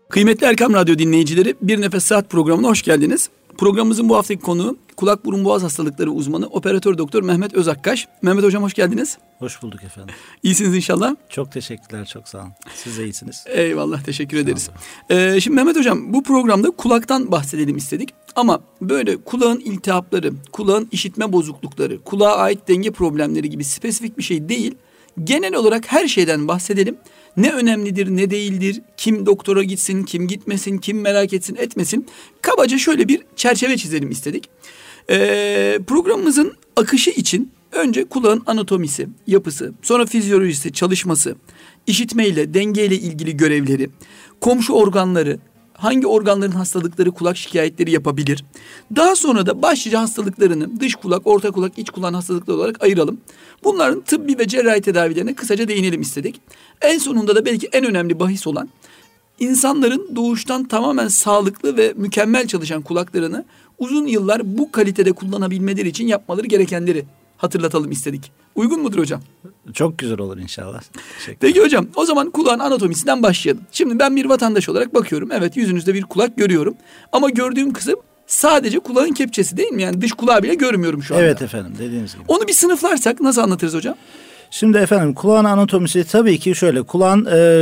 Kıymetli Erkam Radyo dinleyicileri, Bir Nefes Saat programına hoş geldiniz. Programımızın bu haftaki konuğu kulak burun boğaz hastalıkları uzmanı operatör doktor Mehmet Özakkaş. Mehmet hocam hoş geldiniz. Hoş bulduk efendim. İyisiniz inşallah. Çok teşekkürler, çok sağ olun. Siz de iyisiniz. Eyvallah, teşekkür ederiz. Şimdi Mehmet hocam, bu programda kulaktan bahsedelim istedik. Ama böyle kulağın iltihapları, kulağın işitme bozuklukları, kulağa ait denge problemleri gibi spesifik bir şey değil. Genel olarak her şeyden bahsedelim. Ne önemlidir, ne değildir, kim doktora gitsin, kim gitmesin, kim merak etsin, etmesin. Kabaca şöyle bir çerçeve çizelim istedik. Programımızın akışı için önce kulağın anatomisi, yapısı, sonra fizyolojisi, çalışması, işitmeyle, dengeyle ilgili görevleri, komşu organları, hangi organların hastalıkları kulak şikayetleri yapabilir. Daha sonra da başlıca hastalıklarını dış kulak, orta kulak, iç kulak hastalıkları olarak ayıralım. Bunların tıbbi ve cerrahi tedavilerine kısaca değinelim istedik. En sonunda da belki en önemli bahis olan insanların doğuştan tamamen sağlıklı ve mükemmel çalışan kulaklarını uzun yıllar bu kalitede kullanabilmeleri için yapmaları gerekenleri hatırlatalım istedik. Uygun mudur hocam? Çok güzel olur inşallah. Peki hocam, o zaman kulağın anatomisinden başlayalım. Şimdi ben bir vatandaş olarak bakıyorum. Evet, yüzünüzde bir kulak görüyorum. Ama gördüğüm kısım sadece kulağın kepçesi değil mi? Yani dış kulağı bile görmüyorum şu anda. Evet efendim, dediğiniz gibi. Onu bir sınıflarsak nasıl anlatırız hocam? Şimdi efendim, kulağın anatomisi tabii ki şöyle. Kulağın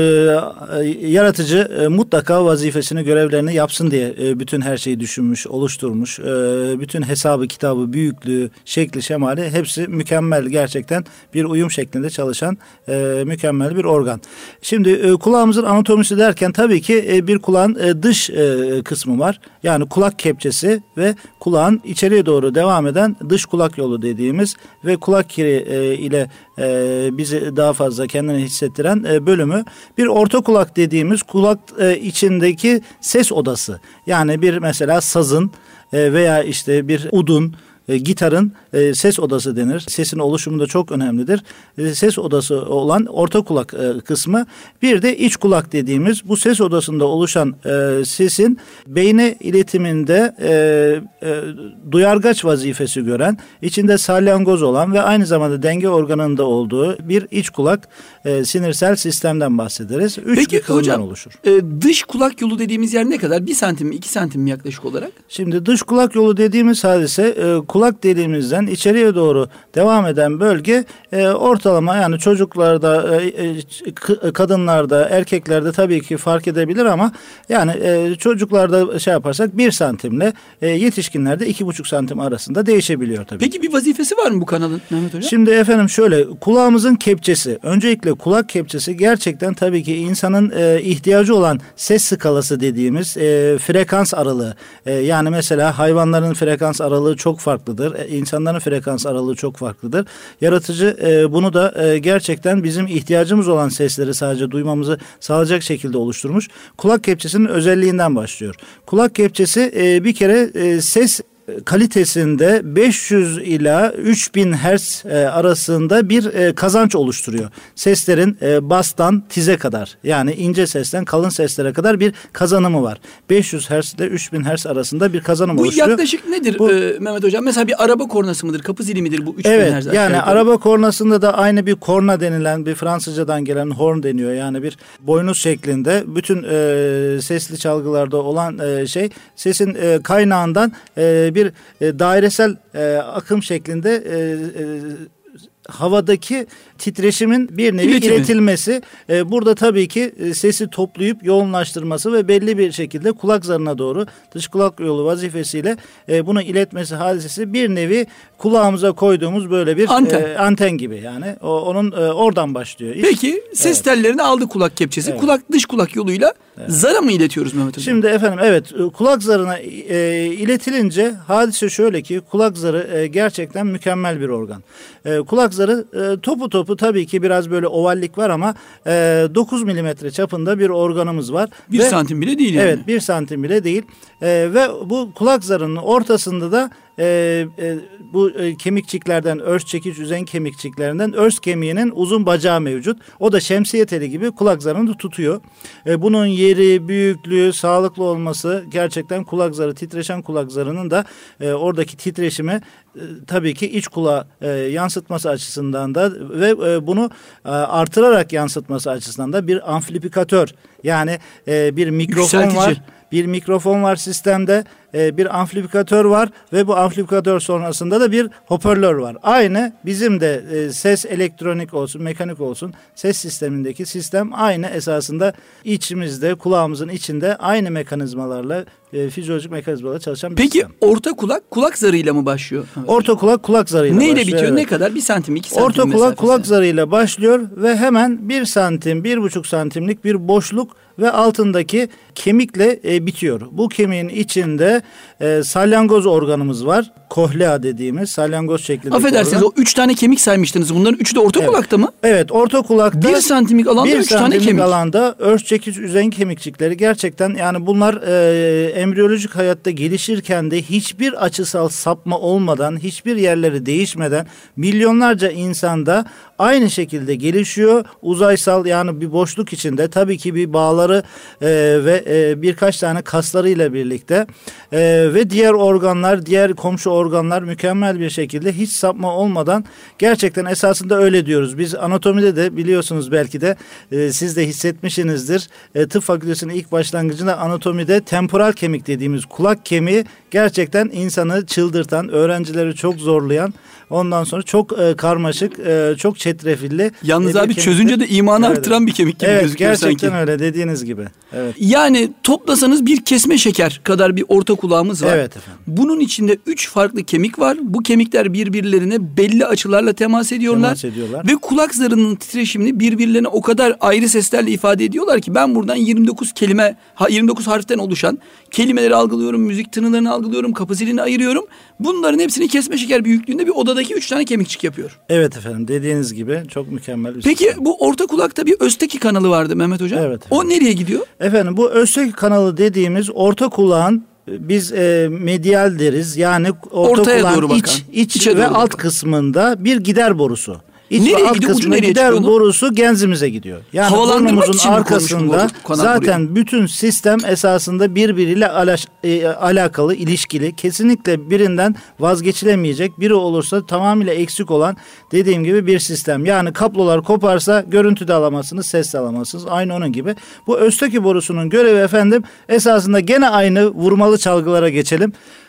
yaratıcı mutlaka vazifesini, görevlerini yapsın diye bütün her şeyi düşünmüş, oluşturmuş. Bütün hesabı, kitabı, büyüklüğü, şekli, şemali hepsi mükemmel, gerçekten bir uyum şeklinde çalışan mükemmel bir organ. Şimdi kulağımızın anatomisi derken tabii ki bir kulağın dış kısmı var. Yani kulak kepçesi ve kulağın içeriye doğru devam eden dış kulak yolu dediğimiz ve kulak kiri ile bizi daha fazla kendine hissettiren bölümü. Bir orta kulak dediğimiz kulak içindeki ses odası. Yani bir mesela sazın veya işte bir udun, gitarın ses odası denir. Sesin oluşumu da çok önemlidir. Ses odası olan orta kulak kısmı. Bir de iç kulak dediğimiz bu ses odasında oluşan sesin beyne iletiminde duyargaç vazifesi gören, içinde salyangoz olan ve aynı zamanda denge organında olduğu bir iç kulak sinirsel sistemden bahsederiz. Üç bir kılımdan oluşur. Dış kulak yolu dediğimiz yer ne kadar? 1 santim mi, 2 santim mi yaklaşık olarak? Şimdi dış kulak yolu dediğimiz hadise kulak deliğimizden içeriye doğru devam eden bölge ortalama, yani çocuklarda, kadınlarda, erkeklerde tabii ki fark edebilir ama yani çocuklarda şey yaparsak 1 santimle yetişkinlerde 2,5 santim arasında değişebiliyor tabii. Peki bir vazifesi var mı bu kanalın Mehmet Hocam? Şimdi efendim şöyle, kulağımızın kepçesi, öncelikle kulak kepçesi gerçekten tabii ki insanın ihtiyacı olan ses skalası dediğimiz frekans aralığı. Yani mesela hayvanların frekans aralığı çok farklıdır. İnsanların frekans aralığı çok farklıdır. Yaratıcı bunu da gerçekten bizim ihtiyacımız olan sesleri sadece duymamızı sağlayacak şekilde oluşturmuş. Kulak kepçesinin özelliğinden başlıyor. Kulak kepçesi bir kere ses kalitesinde 500 ila 3000 Hz arasında bir kazanç oluşturuyor. Seslerin bastan tize kadar, yani ince sesten kalın seslere kadar bir kazanımı var. 500 Hz ile 3000 Hz arasında bir kazanım oluşturuyor. Bu yaklaşık nedir Mehmet Hocam? Mesela bir araba kornası mıdır? Kapı zili midir bu 3000 Hz? Evet, yani araba kornasında da aynı bir korna denilen, bir Fransızcadan gelen horn deniyor. Yani bir boynuz şeklinde bütün sesli çalgılarda olan sesin kaynağından bir dairesel akım şeklinde havadaki titreşimin bir nevi iletilmesi. Burada tabii ki sesi toplayıp yoğunlaştırması ve belli bir şekilde kulak zarına doğru dış kulak yolu vazifesiyle bunu iletmesi hadisesi bir nevi kulağımıza koyduğumuz böyle bir anten gibi, yani onun oradan başlıyor. Peki ses tellerini aldı kulak kepçesi. Evet. Dış kulak yoluyla zara mı iletiyoruz Mehmet Hocam? Şimdi efendim evet, kulak zarına iletilince hadise şöyle ki, kulak zarı gerçekten mükemmel bir organ. Kulak zarı topu tabii ki biraz böyle ovallik var ama 9 milimetre çapında bir organımız var. 1 santim bile değil yani. Evet, 1 santim bile değil. Ve bu kulak zarının ortasında da bu kemikçiklerden, örs çekiç üzen kemikçiklerinden örs kemiğinin uzun bacağı mevcut. O da şemsiye teli gibi kulak zarını tutuyor. Bunun yeri, büyüklüğü, sağlıklı olması gerçekten kulak zarı, titreşen kulak zarının da oradaki titreşimi tabii ki iç kulağa yansıtması açısından da ve bunu artırarak yansıtması açısından da bir amplifikatör, Yani bir mikrofon var. Bir mikrofon var sistemde, bir amplifikatör var ve bu amplifikatör sonrasında da bir hoparlör var. Aynı bizim de ses elektronik olsun, mekanik olsun ses sistemindeki sistem aynı esasında içimizde, kulağımızın içinde aynı mekanizmalarla, fizyolojik mekanizmalarla çalışan bir Peki, sistem. Peki orta kulak kulak zarıyla mı başlıyor? Orta kulak zarıyla başlıyor. Neyle bitiyor? Evet. Ne kadar? 1 santim, 2 santim Orta kulak zarıyla başlıyor ve hemen 1 santim, 1,5 santimlik bir boşluk ve altındaki kemikle bitiyor. Bu kemiğin içinde salyangoz organımız var. Kohlea dediğimiz salyangoz şeklindeki Affedersiniz, organ. o 3 tane kemik saymıştınız. Bunların 3'ü de orta kulakta mı? Evet, orta kulakta 1 santimlik alanda 3 tane kemik. Alanda örtçekiç üzengi kemikçikleri gerçekten, yani bunlar embriyolojik hayatta gelişirken de hiçbir açısal sapma olmadan, hiçbir yerleri değişmeden milyonlarca insanda aynı şekilde gelişiyor. Uzaysal, yani bir boşluk içinde tabii ki bir bağları ve birkaç tane kaslarıyla birlikte ve diğer organlar, diğer komşu organlar mükemmel bir şekilde hiç sapma olmadan, gerçekten esasında öyle diyoruz. Biz anatomide de biliyorsunuz, belki de siz de hissetmişsinizdir. Tıp fakültesinin ilk başlangıcında anatomide temporal kemik dediğimiz kulak kemiği gerçekten insanı çıldırtan, öğrencileri çok zorlayan, ondan sonra çok karmaşık, çok çetrefilli. Yalnız abi çözünce de imanı arttıran bir kemik gibi gözüküyor sanki. Evet, gerçekten öyle dediğiniz gibi. Evet. Yani toplasanız bir kesme şeker kadar bir orta kulağımız var. Evet efendim. Bunun içinde 3 farklı kemik var. Bu kemikler birbirlerine belli açılarla temas ediyorlar. Ve kulak zarının titreşimini birbirlerine o kadar ayrı seslerle ifade ediyorlar ki ben buradan 29 harften oluşan kelimeleri algılıyorum, müzik tınılarını algılıyorum, kapı zilini ayırıyorum. Bunların hepsini kesme şeker büyüklüğünde bir odadaki 3 tane kemikçik yapıyor. Evet efendim, dediğiniz gibi çok mükemmel bir Peki sistem. Bu orta kulakta bir Özteki kanalı vardı Mehmet Hocam. Evet. O nereye gidiyor? Efendim, bu Özteki kanalı dediğimiz orta kulağın, biz medial deriz. Yani orta kulağın iç ve alt kısmında bir gider borusu. İç ve alt kısmına gider borusu genzimize gidiyor. Yani burnumuzun arkasında zaten bütün sistem esasında birbiriyle alakalı, ilişkili. Kesinlikle birinden vazgeçilemeyecek, biri olursa tamamıyla eksik olan, dediğim gibi bir sistem. Yani kablolar koparsa görüntü de alamazsınız, ses de alamazsınız. Aynı onun gibi. Bu Özteki borusunun görevi efendim esasında gene aynı vurmalı çalgılara geçelim.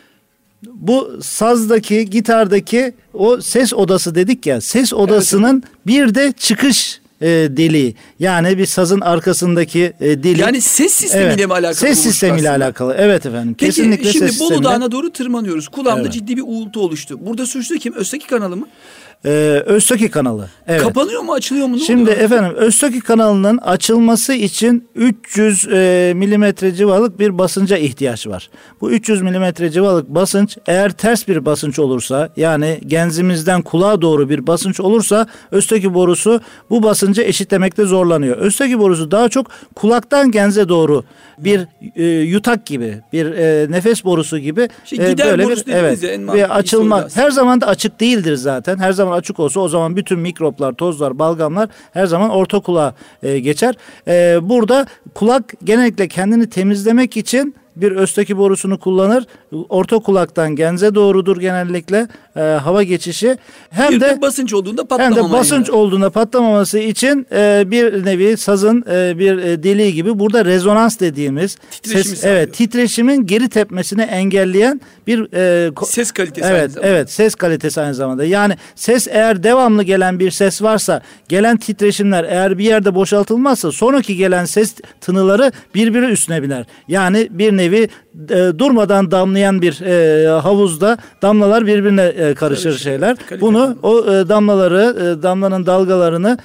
Bu sazdaki, gitardaki o ses odası dedik ya, ses odasının bir de çıkış deliği. Yani bir sazın arkasındaki delik. Yani ses sistemiyle mi alakalı? Ses sistemiyle alakalı. Evet efendim. Peki, kesinlikle şimdi ses Bolu sistemiyle. Dağı'na doğru tırmanıyoruz. Kulağımda ciddi bir uğultu oluştu. Burada suçlu kim? Özteki kanalı mı? Özteki kanalı. Evet. Kapanıyor mu, açılıyor mu? Şimdi efendim, Özteki kanalının açılması için 300 milimetre civarlık bir basınca ihtiyaç var. Bu 300 milimetre civarlık basınç eğer ters bir basınç olursa, yani genzimizden kulağa doğru bir basınç olursa Özteki borusu bu basıncı eşitlemekte zorlanıyor. Özteki borusu daha çok kulaktan genze doğru bir yutak gibi, bir nefes borusu gibi böyle bir açılma. Her zaman da açık değildir zaten. Her zaman açık olsa o zaman bütün mikroplar, tozlar, balgamlar her zaman orta kulağa geçer. Burada kulak genellikle kendini temizlemek için bir Özteki borusunu kullanır. Orta kulaktan genze doğrudur genellikle hava geçişi. Hem de basınç olduğunda patlamaması için bir nevi sazın bir deliği gibi burada rezonans dediğimiz titreşimin geri tepmesini engelleyen bir ses kalitesi aynı zamanda. Evet, ses kalitesi aynı zamanda. Yani ses eğer devamlı gelen bir ses varsa, gelen titreşimler eğer bir yerde boşaltılmazsa sonraki gelen ses tınıları birbiri üstüne biner. Yani bir nevi durmadan damlayan bir havuzda damlalar birbirine karışır şeyler. Bunu o damlanın dalgalarını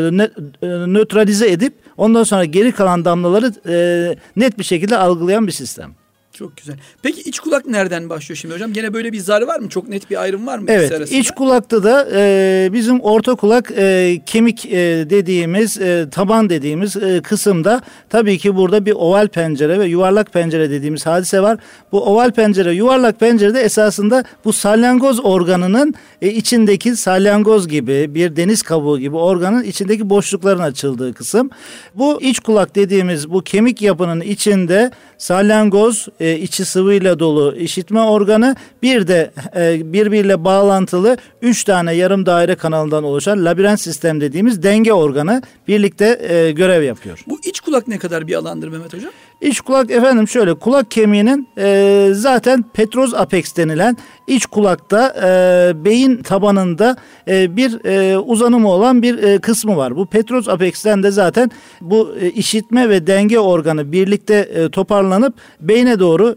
nötralize edip ondan sonra geri kalan damlaları net bir şekilde algılayan bir sistem. Çok güzel. Peki iç kulak nereden başlıyor şimdi hocam? Gene böyle bir zar var mı? Çok net bir ayrım var mı? Evet. İç kulakta da bizim orta kulak kemik dediğimiz, taban dediğimiz kısımda tabii ki burada bir oval pencere ve yuvarlak pencere dediğimiz hadise var. Bu oval pencere, yuvarlak pencerede esasında bu salyangoz organının içindeki salyangoz gibi, bir deniz kabuğu gibi organın içindeki boşlukların açıldığı kısım. Bu iç kulak dediğimiz bu kemik yapının içinde salyangoz, içi sıvıyla dolu işitme organı, bir de birbiriyle bağlantılı 3 tane yarım daire kanalından oluşan labirent sistem dediğimiz denge organı birlikte görev yapıyor. Bu iç kulak ne kadar bir alandır Mehmet Hocam? İç kulak efendim şöyle, kulak kemiğinin zaten petroz apeks denilen iç kulakta beyin tabanında bir uzanımı olan bir kısmı var. Bu petroz apeksten de zaten bu işitme ve denge organı birlikte toparlanıp beyne doğru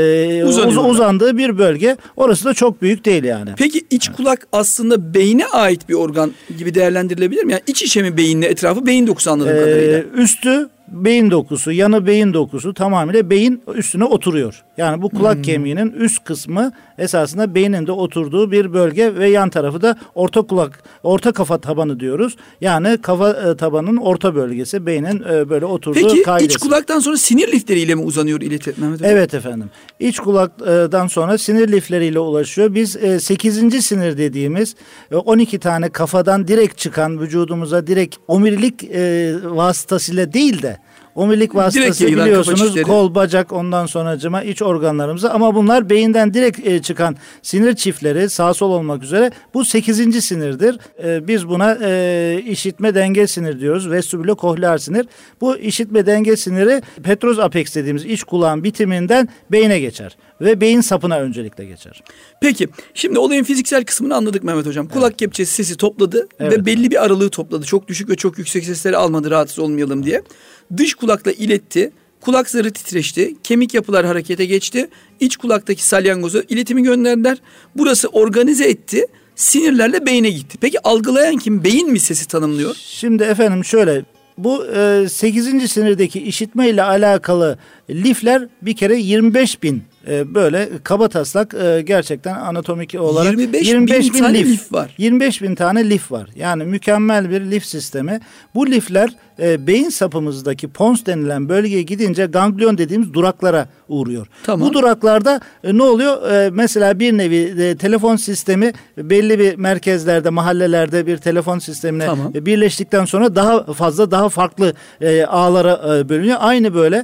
uzandığı bir bölge. Orası da çok büyük değil yani. Peki iç kulak aslında beyne ait bir organ gibi değerlendirilebilir mi? Yani iç içe mi beyinle, etrafı beyin dokusu anladığım kadarıyla? Üstü beyin dokusu, yanı beyin dokusu tamamıyla beyin üstüne oturuyor. Yani bu kulak kemiğinin üst kısmı esasında beynin de oturduğu bir bölge ve yan tarafı da orta kafa tabanı diyoruz. Yani kafa tabanının orta bölgesi, beynin böyle oturduğu kaidesi. Peki iç kulaktan sonra sinir lifleriyle mi uzanıyor ileti Mehmet Hocam? Evet efendim. İç kulaktan sonra sinir lifleriyle ulaşıyor. Biz 8. sinir dediğimiz 12 tane kafadan direkt çıkan, vücudumuza direkt omurilik vasıtasıyla değil de omurilik vasıtası biliyorsunuz kol, bacak, ondan sonracıma iç organlarımıza, ama bunlar beyinden direkt çıkan sinir çiftleri sağ sol olmak üzere bu 8. sinirdir. Biz buna işitme denge sinir diyoruz. Vestibülokohlear sinir. Bu işitme denge siniri petroz apeks dediğimiz iç kulağın bitiminden beyne geçer ve beyin sapına öncelikle geçer. Peki şimdi olayın fiziksel kısmını anladık Mehmet Hocam. Kulak kepçesi sesi topladı ve belli bir aralığı topladı. Çok düşük ve çok yüksek sesleri almadı rahatsız olmayalım diye. Dış kulakla iletti. Kulak zarı titreşti. Kemik yapılar harekete geçti. İç kulaktaki salyangoza iletimi gönderdiler. Burası organize etti. Sinirlerle beyne gitti. Peki algılayan kim? Beyin mi sesi tanımlıyor? Şimdi efendim şöyle, bu 8. sinirdeki işitme ile alakalı lifler bir kere 25.000 böyle kabataslak gerçekten anatomik olarak 25 bin lif var. 25.000 tane lif var. Yani mükemmel bir lif sistemi. Bu lifler beyin sapımızdaki pons denilen bölgeye gidince ganglion dediğimiz duraklara uğruyor. Tamam. Bu duraklarda ne oluyor? Mesela bir nevi telefon sistemi belli bir merkezlerde, mahallelerde bir telefon sistemine birleştikten sonra daha farklı ağlara bölünüyor. Aynı böyle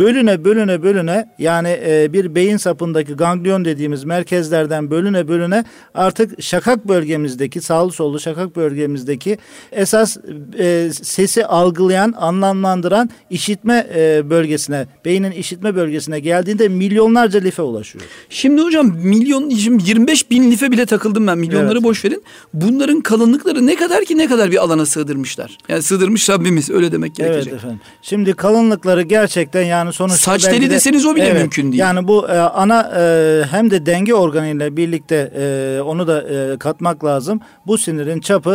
bölüne yani bir beyin sapındaki ganglion dediğimiz merkezlerden bölüne artık şakak bölgemizdeki, sağlı sollu şakak bölgemizdeki esas sesi algılayan, anlamlandıran işitme bölgesine, beynin işitme bölgesine geldiğinde milyonlarca life ulaşıyor. Şimdi hocam 25.000 life bile takıldım ben. Milyonları boş verin. Bunların kalınlıkları ne kadar bir alana sığdırmışlar. Yani sığdırmış Rabbimiz, öyle demek gerekecek. Evet efendim. Şimdi kalınlıkları gerçekten yani sonuçta saç teli deseniz o bile mümkün değil. Yani bu ana hem de denge organıyla birlikte onu da katmak lazım. Bu sinirin çapı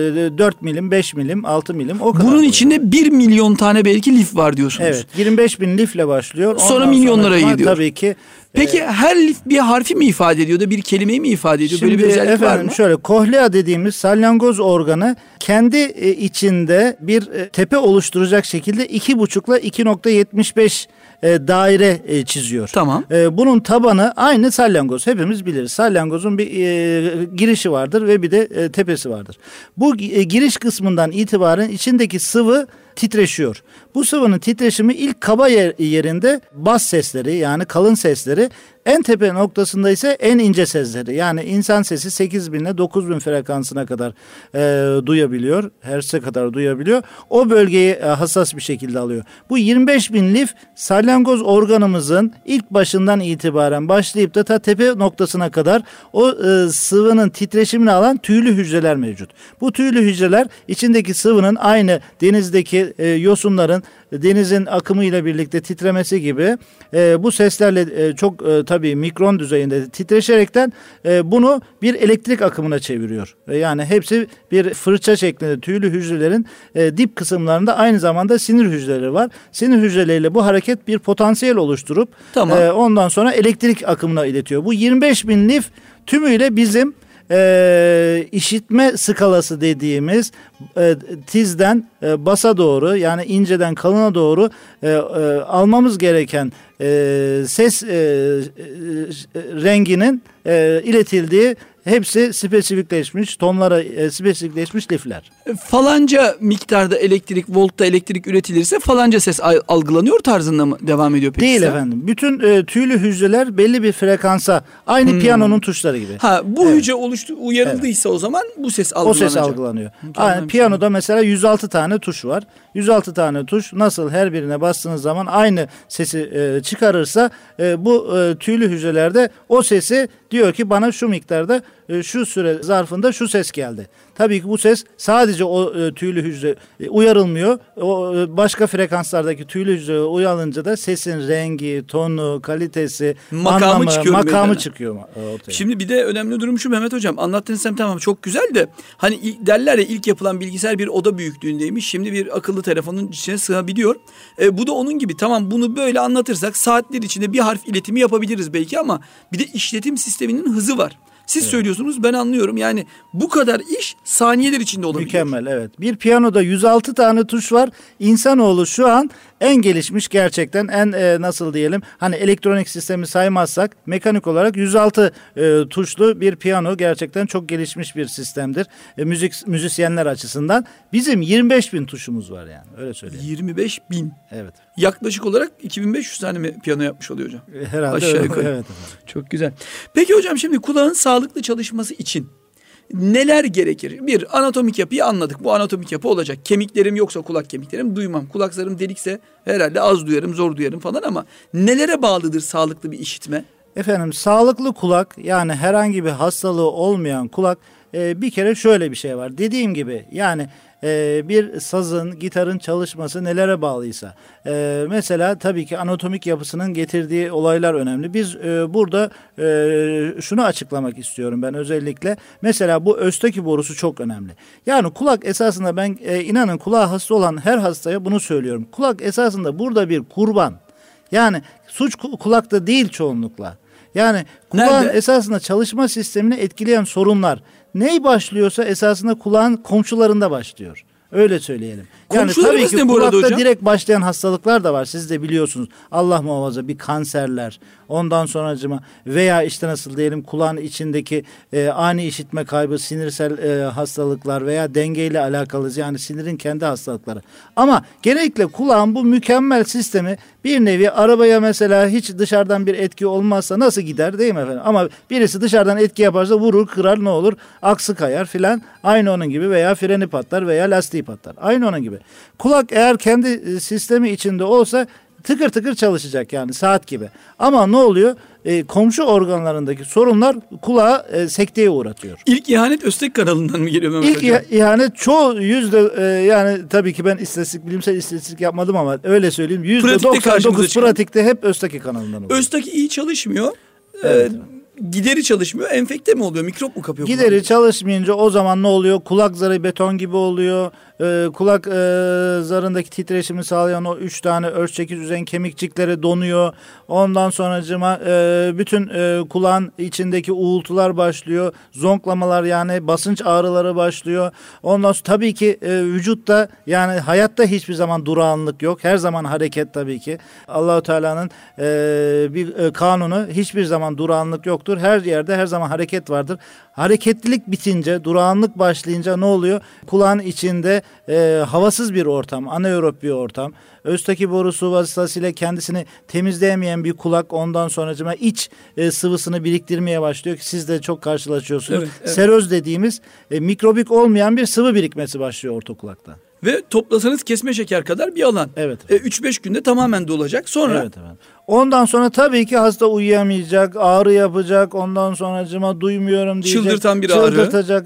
4 milim, 5 milim, 6 milim, o kadar. Bunun içinde 1 milyon tane belki lif var diyorsunuz. Evet. 25.000 lifle başlıyor. Sonra milyonlara gidiyor. Tabii ki. Peki her lif bir harfi mi ifade ediyor da bir kelimeyi mi ifade ediyor? Şimdi böyle bir özellik var mı? Şöyle, kohlea dediğimiz salyangoz organı kendi içinde bir tepe oluşturacak şekilde 2,5 ile 2,75 daire çiziyor. Tamam. Bunun tabanı aynı salyangoz. Hepimiz biliriz. Salyangozun bir girişi vardır ve bir de tepesi vardır. Bu giriş kısmından itibaren içindeki sıvı titreşiyor. Bu sıvının titreşimi ilk kaba yerinde bas sesleri, yani kalın sesleri, en tepe noktasında ise en ince sesleri, yani insan sesi 8.000 ile 9.000 frekansına kadar duyabiliyor. Hertz'e kadar duyabiliyor. O bölgeyi hassas bir şekilde alıyor. Bu 25.000 lif salyangoz organımızın ilk başından itibaren başlayıp da ta tepe noktasına kadar o sıvının titreşimini alan tüylü hücreler mevcut. Bu tüylü hücreler içindeki sıvının aynı denizdeki yosunların denizin akımıyla birlikte titremesi gibi bu seslerle çok tabii mikron düzeyinde titreşerekten bunu bir elektrik akımına çeviriyor. Yani hepsi bir fırça şeklinde tüylü hücrelerin dip kısımlarında aynı zamanda sinir hücreleri var. Sinir hücreleriyle bu hareket bir potansiyel oluşturup ondan sonra elektrik akımına iletiyor. Bu 25.000 lif tümüyle bizim işitme skalası dediğimiz tizden basa doğru, yani inceden kalına doğru almamız gereken ses renginin iletildiği, hepsi spesifikleşmiş, tonlara spesifikleşmiş lifler. Falanca miktarda elektrik, voltta elektrik üretilirse falanca ses algılanıyor tarzında mı devam ediyor peki? Değil efendim. Bütün tüylü hücreler belli bir frekansa, aynı piyanonun tuşları gibi. Bu hücre uyarıldıysa o zaman bu ses algılanacak. O ses algılanıyor. Piyanoda mesela 106 tane tuş var. 106 tane tuş nasıl her birine bastığınız zaman aynı sesi çıkarırsa, bu tüylü hücrelerde o sesi diyor ki bana şu miktarda, şu süre zarfında şu ses geldi. Tabii ki bu ses sadece o tüylü hücre uyarılmıyor. O başka frekanslardaki tüylü hücre uyarılınca da sesin rengi, tonu, kalitesi, makamı çıkıyor ortaya. Şimdi bir de önemli durum şu Mehmet Hocam. Anlattığınız tamam çok güzel de hani derler ya, ilk yapılan bilgisayar bir oda büyüklüğündeymiş. Şimdi bir akıllı telefonun içine sığabiliyor. Bu da onun gibi. Tamam, bunu böyle anlatırsak saatler içinde bir harf iletimi yapabiliriz belki, ama bir de işletim sisteminin hızı var. Siz söylüyorsunuz, ben anlıyorum. Yani bu kadar iş saniyeler içinde olabiliyor. Mükemmel, evet. Bir piyanoda 106 tane tuş var. İnsanoğlu şu an en gelişmiş, gerçekten en nasıl diyelim, hani elektronik sistemi saymazsak mekanik olarak 106 tuşlu bir piyano gerçekten çok gelişmiş bir sistemdir. Müzisyenler açısından. Bizim 25.000 tuşumuz var yani, öyle söyleyeyim. 25.000. Evet. Yaklaşık olarak 2500 tane mi piyano yapmış oluyor hocam? Herhalde. Aşağı yukarı. Evet. Çok güzel. Peki hocam, şimdi kulağın sağlıklı çalışması için neler gerekir? Bir, anatomik yapıyı anladık. Bu anatomik yapı olacak. Kemiklerim yoksa kulak kemiklerim duymam. Kulaklarım delikse herhalde az duyarım, zor duyarım falan, ama nelere bağlıdır sağlıklı bir işitme? Efendim, sağlıklı kulak, yani herhangi bir hastalığı olmayan kulak, bir kere şöyle bir şey var. Dediğim gibi yani bir sazın, gitarın çalışması nelere bağlıysa. Mesela tabii ki anatomik yapısının getirdiği olaylar önemli. Biz burada şunu açıklamak istiyorum ben özellikle. Mesela bu Öztaki borusu çok önemli. Yani kulak esasında, ben inanın kulağı hasta olan her hastaya bunu söylüyorum. Kulak esasında burada bir kurban. Yani suç kulakta değil çoğunlukla. Yani kulağın esasında çalışma sistemini etkileyen sorunlar ney başlıyorsa esasında kulağın komşularında başlıyor. Öyle söyleyelim. Yani tabii ki kulakta direkt başlayan hastalıklar da var. Siz de biliyorsunuz. Allah muhafaza, bir kanserler, ondan sonracıma veya işte nasıl diyelim, kulağın içindeki ani işitme kaybı, sinirsel hastalıklar veya dengeyle alakalı, yani sinirin kendi hastalıkları. Ama genellikle kulağın bu mükemmel sistemi, bir nevi arabaya mesela hiç dışarıdan bir etki olmazsa nasıl gider, değil mi efendim? Ama birisi dışarıdan etki yaparsa vurur, kırar, ne olur? Aksı kayar filan. Aynı onun gibi, veya freni patlar veya lastiği patlar. Aynı onun gibi. Kulak eğer kendi sistemi içinde olsa tıkır tıkır çalışacak, yani saat gibi. Ama ne oluyor? Komşu organlarındaki sorunlar kulağı sekteye uğratıyor. İlk ihanet Öztek kanalından mı geliyor Mehmet Hocam? İlk ihanet çoğu yani tabii ki ben bilimsel istatistik yapmadım ama öyle söyleyeyim. %99 pratikte hep Öztaki kanalından oluyor. Öztaki iyi çalışmıyor. Evet. Gideri çalışmıyor. Enfekte mi oluyor? Mikrop mu kapıyor? Gideri çalışmayınca o zaman ne oluyor? Kulak zarı beton gibi oluyor. Kulak zarındaki titreşimi sağlayan o 3 tane örtçekiz üzen kemikçikleri donuyor. Ondan sonracıma bütün kulağın içindeki uğultular başlıyor. Zonklamalar, yani basınç ağrıları başlıyor. Ondan sonra tabii ki vücutta, yani hayatta hiçbir zaman durağanlık yok. Her zaman hareket tabii ki. Allah-u Teala'nın bir kanunu, hiçbir zaman durağanlık yoktur. Her yerde her zaman hareket vardır. Hareketlilik bitince, durağanlık başlayınca ne oluyor? Kulağın içinde havasız bir ortam, anaerob bir ortam. Öztaki borusu vasıtasıyla kendisini temizleyemeyen bir kulak ondan sonracıma iç sıvısını biriktirmeye başlıyor ki siz de çok karşılaşıyorsunuz. Evet. Seröz dediğimiz mikrobik olmayan bir sıvı birikmesi başlıyor orta kulakta. Ve toplasanız kesme şeker kadar bir alan. Evet. 3-5 günde tamamen dolacak. Sonra? Evet efendim. Ondan sonra tabii ki hasta uyuyamayacak, ağrı yapacak, ondan sonracıma duymuyorum diyecek. Çıldırtan bir ağrı. Çıldırtacak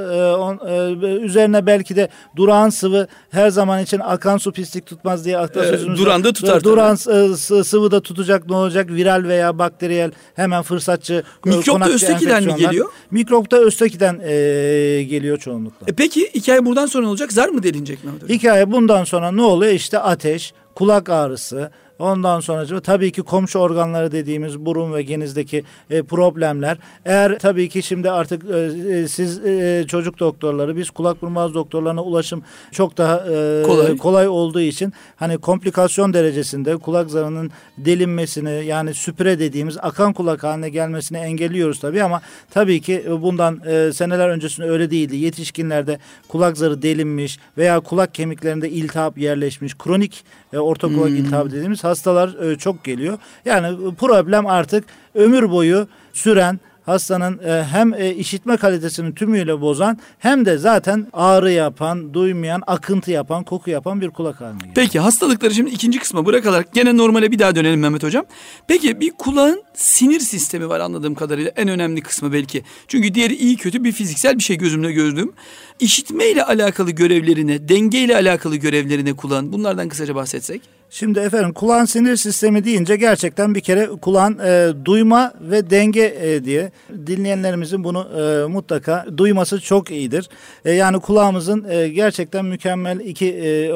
ağrı. Üzerine belki de durağan sıvı, her zaman için akan su pislik tutmaz diye atasözümüz var. Duran da tutar. Duran sıvı da tutacak, ne olacak? Viral veya bakteriyel, hemen fırsatçı. Mikrop da Özteki'den mi geliyor? Mikrop da Özteki'den geliyor çoğunlukla. Peki hikaye buradan sonra ne olacak? Zar mı delinecek Mehmet Hocam? Hikaye bundan sonra ne oluyor? İşte ateş, kulak ağrısı, Ondan sonra tabii ki komşu organları dediğimiz burun ve genizdeki problemler. Eğer tabii ki şimdi artık siz çocuk doktorları, biz kulak burun boğaz doktorlarına ulaşım çok daha kolay olduğu için hani komplikasyon derecesinde kulak zarının delinmesini, yani süpüre dediğimiz akan kulak haline gelmesini engelliyoruz tabii, ama tabii ki bundan seneler öncesinde öyle değildi. Yetişkinlerde kulak zarı delinmiş veya kulak kemiklerinde iltihap yerleşmiş, kronik orta kulak iltihabı dediğimiz hastalar çok geliyor. Yani problem artık ömür boyu süren, hastanın hem işitme kalitesini tümüyle bozan hem de zaten ağrı yapan, duymayan, akıntı yapan, koku yapan bir kulak haline geliyor. Peki hastalıkları şimdi ikinci kısma bırakarak gene normale bir daha dönelim Mehmet Hocam. Peki bir kulağın sinir sistemi var anladığım kadarıyla, en önemli kısmı belki. Çünkü diğeri iyi kötü bir fiziksel bir şey gözümle gördüğüm. İşitmeyle alakalı görevlerine, dengeyle alakalı görevlerine kulağın, bunlardan kısaca bahsetsek. Şimdi efendim kulağın sinir sistemi deyince gerçekten bir kere kulağın duyma ve denge diye dinleyenlerimizin bunu mutlaka duyması çok iyidir. Yani kulağımızın gerçekten mükemmel iki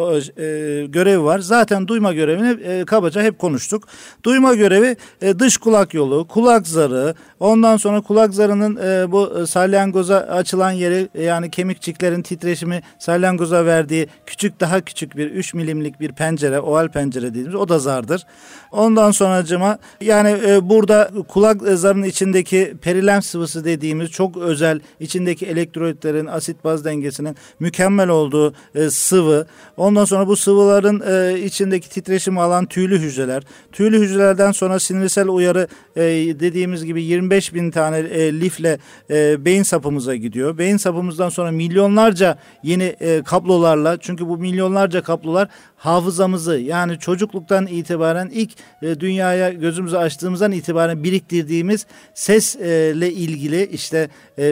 görevi var. Zaten duyma görevini kabaca hep konuştuk. Duyma görevi dış kulak yolu, kulak zarı, ondan sonra kulak zarının bu salyangoza açılan yeri, yani kemikçiklerin titreşimi salyangoza verdiği küçük, daha küçük bir 3 milimlik bir pencere, oval pencere dediğimiz, o da zardır. Ondan sonracıma yani burada kulak zarının içindeki perilem sıvısı dediğimiz çok özel, içindeki elektrolitlerin asit baz dengesinin mükemmel olduğu sıvı. Ondan sonra bu sıvıların içindeki titreşimi alan tüylü hücreler. Tüylü hücrelerden sonra sinirsel uyarı dediğimiz gibi 25 bin tane lifle beyin sapımıza gidiyor. Beyin sapımızdan sonra milyonlarca yeni kablolarla, çünkü bu milyonlarca kablolar hafızamızı, yani çocukluktan itibaren ilk dünyaya gözümüzü açtığımızdan itibaren biriktirdiğimiz sesle ilgili işte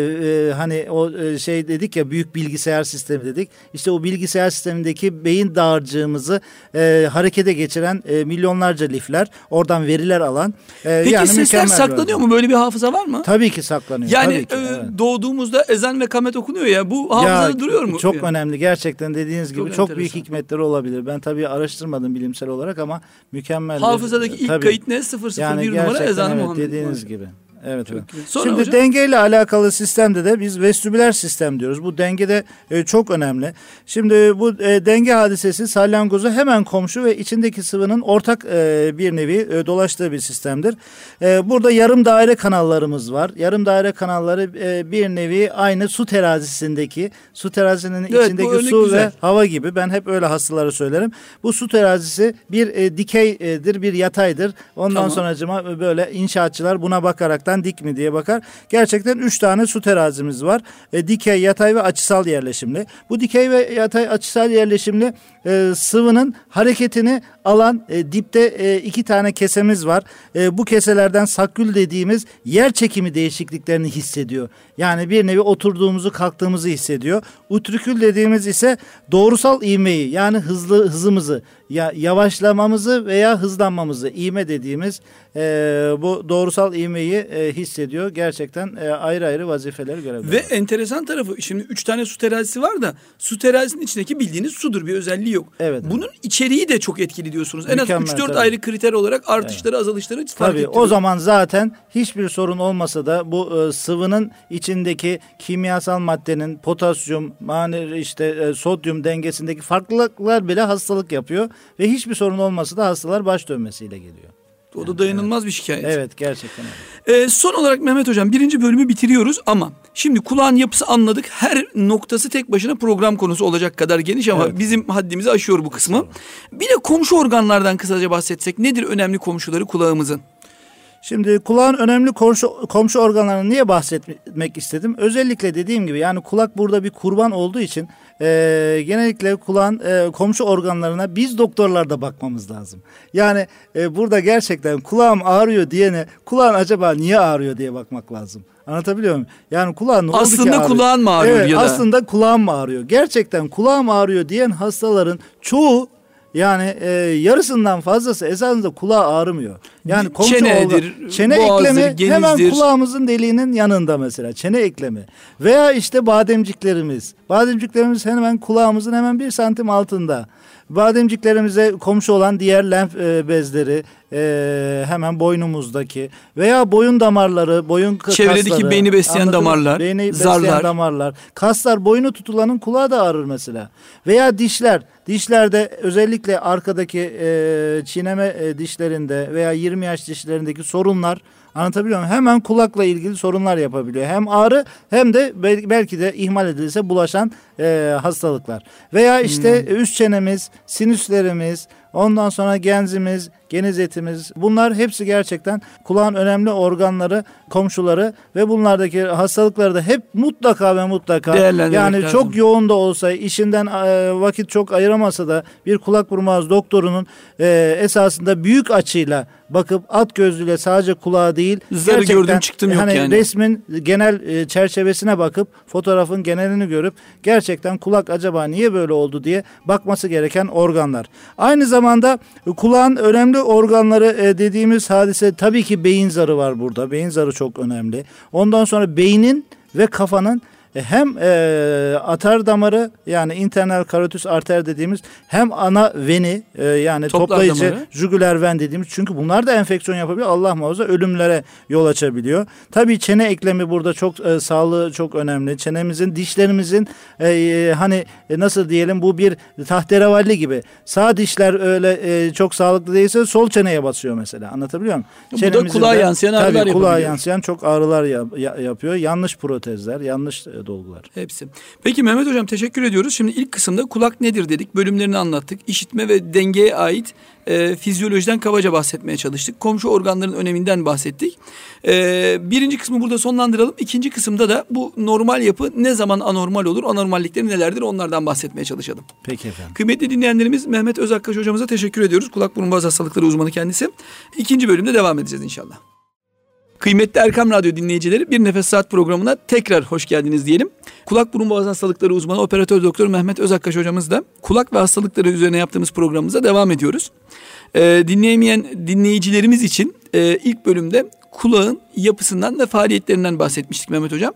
hani o şey dedik ya, büyük bilgisayar sistemi dedik. İşte o bilgisayar sistemindeki beyin dağarcığımızı harekete geçiren milyonlarca lifler, oradan veriler alan. Peki yani sesler saklanıyor mu? Böyle bir hafıza var mı? Tabii ki saklanıyor. Yani tabii ki, evet. Doğduğumuzda ezan ve kamet okunuyor ya, bu hafızada duruyor mu? Çok önemli gerçekten, dediğiniz gibi çok büyük enteresan. hikmetleri olabilir. Ben tabii araştırmadım bilimsel olarak ama mükemmel. Hafızadaki ilk tabii. Kayıt ne? 001 yani numara ezan-ı evet, Muhammed. dediğiniz gibi. Evet. Sonra şimdi hocam, dengeyle alakalı sistemde de biz vestibüler sistem diyoruz. Bu denge de çok önemli. Şimdi bu denge hadisesi salyangozu hemen komşu ve içindeki sıvının ortak bir nevi dolaştığı bir sistemdir. Burada yarım daire kanallarımız var. Yarım daire kanalları bir nevi aynı su terazisindeki, su terazisinin içindeki su güzel. Ve hava gibi. Ben hep öyle hastalara söylerim. Bu su terazisi bir dikeydir, bir yataydır. Ondan sonracıma böyle inşaatçılar buna bakaraktan dik mi diye bakar. Gerçekten 3 tane su terazimiz var. Dikey, yatay ve açısal yerleşimli. Bu dikey ve yatay açısal yerleşimli sıvının hareketini alan dipte 2 tane kesemiz var. Bu keselerden sakül dediğimiz yer çekimi değişikliklerini hissediyor. Yani bir nevi oturduğumuzu, kalktığımızı hissediyor. Utrikül dediğimiz ise doğrusal ivmeyi, yani hızımızı, yavaşlamamızı veya hızlanmamızı, ivme dediğimiz bu doğrusal ivmeyi hissediyor. Gerçekten ayrı ayrı vazifeleri görebiliyor. Ve enteresan tarafı, şimdi 3 tane su terazisi var da su terazisinin içindeki bildiğiniz sudur, bir özelliği yok. Evet. Bunun içeriği de çok etkili diyorsunuz. En Mükemmel, az 3-4 tabii. ayrı kriter olarak artışları, azalışları fark ettiriyor. O zaman zaten hiçbir sorun olmasa da bu sıvının içindeki kimyasal maddenin potasyum, sodyum dengesindeki farklılıklar bile hastalık yapıyor ve hiçbir sorun olmasa da hastalar baş dönmesiyle geliyor. O da dayanılmaz bir şikayet. Evet, gerçekten öyle. Son olarak Mehmet Hocam, birinci bölümü bitiriyoruz ama şimdi kulağın yapısı anladık. Her noktası tek başına program konusu olacak kadar geniş ama bizim haddimizi aşıyor bu kısmı. Bir de komşu organlardan kısaca bahsetsek, nedir önemli komşuları kulağımızın? Şimdi kulağın önemli komşu organlarını niye bahsetmek istedim? Özellikle dediğim gibi, yani kulak burada bir kurban olduğu için genellikle kulağın komşu organlarına biz doktorlar da bakmamız lazım. Yani burada gerçekten kulağım ağrıyor diyene kulağın acaba niye ağrıyor diye bakmak lazım. Anlatabiliyor muyum? Yani kulağın ne oldu ki ağrıyor? Aslında kulağın mı ağrıyor? Evet, ya da? aslında kulağım mı ağrıyor? Gerçekten kulağım ağrıyor diyen hastaların çoğu, yani yarısından fazlası esasında kulağı ağrımıyor. Yani çene eklemi hemen kulağımızın deliğinin yanında mesela, çene eklemi. Veya işte bademciklerimiz. Bademciklerimiz hemen kulağımızın hemen 1 santim altında. bademciklerimize komşu olan diğer lenf bezleri, hemen boynumuzdaki veya boyun damarları, boyun çevredeki kasları, beyni besleyen damarlar, beyni zarlar, besleyen damarlar, kaslar, boynu tutulanın kulağı da ağrır mesela. Veya dişler. Dişlerde özellikle arkadaki çiğneme dişlerinde veya 20 yaş dişlerindeki sorunlar, anlatabiliyor muyum? Hemen kulakla ilgili sorunlar yapabiliyor. Hem ağrı hem de belki de ihmal edilirse bulaşan hastalıklar. Veya işte üst çenemiz, sinüslerimiz, ondan sonra genzimiz, geniz etimiz, bunlar hepsi gerçekten kulağın önemli organları, komşuları ve bunlardaki hastalıkları da hep mutlaka ve mutlaka, yani lazım. Çok yoğun da olsa, işinden vakit çok ayıramasa da bir kulak burun boğaz doktorunun esasında büyük açıyla bakıp at gözlüğüyle sadece kulağı değil, zarı gördüm çıktım yok yani. Resmin genel çerçevesine bakıp fotoğrafın genelini görüp gerçekten kulak acaba niye böyle oldu diye bakması gereken organlar. Aynı zamanda kulağın önemli organları dediğimiz hadise tabii ki beyin zarı var burada. Beyin zarı çok önemli. Ondan sonra beynin ve kafanın hem atar damarı, yani internal karotis arter dediğimiz, hem ana veni, yani toplayıcı jugüler ven dediğimiz, çünkü bunlar da enfeksiyon yapabiliyor. Allah muhafaza, ölümlere yol açabiliyor. Tabii çene eklemi burada çok sağlığı çok önemli. Çenemizin, dişlerimizin hani nasıl diyelim, bu bir tahterevalli gibi. Sağ dişler öyle çok sağlıklı değilse sol çeneye basıyor mesela. Anlatabiliyor muyum? Bu da kulağa yansıyan ağrılar yapıyor. Kulağa yansıyan çok ağrılar yapıyor. Yanlış protezler, yanlış dolgular. Hepsi. Peki Mehmet Hocam, teşekkür ediyoruz. Şimdi ilk kısımda kulak nedir dedik. Bölümlerini anlattık. İşitme ve dengeye ait fizyolojiden kabaca bahsetmeye çalıştık. Komşu organların öneminden bahsettik. Birinci kısmı burada sonlandıralım. İkinci kısımda da bu normal yapı ne zaman anormal olur, anormallikleri nelerdir, onlardan bahsetmeye çalışalım. Peki efendim. Kıymetli dinleyenlerimiz, Mehmet Özakkaş hocamıza teşekkür ediyoruz. Kulak burun boğaz hastalıkları uzmanı kendisi. İkinci bölümde devam edeceğiz inşallah. Kıymetli Erkam Radyo dinleyicileri, Bir Nefes Saat programına tekrar hoş geldiniz diyelim. Kulak burun boğaz hastalıkları uzmanı operatör doktor Mehmet Özakkaş hocamız da kulak ve hastalıkları üzerine yaptığımız programımıza devam ediyoruz. Dinleyemeyen dinleyicilerimiz için ilk bölümde kulağın yapısından ve faaliyetlerinden bahsetmiştik Mehmet Hocam.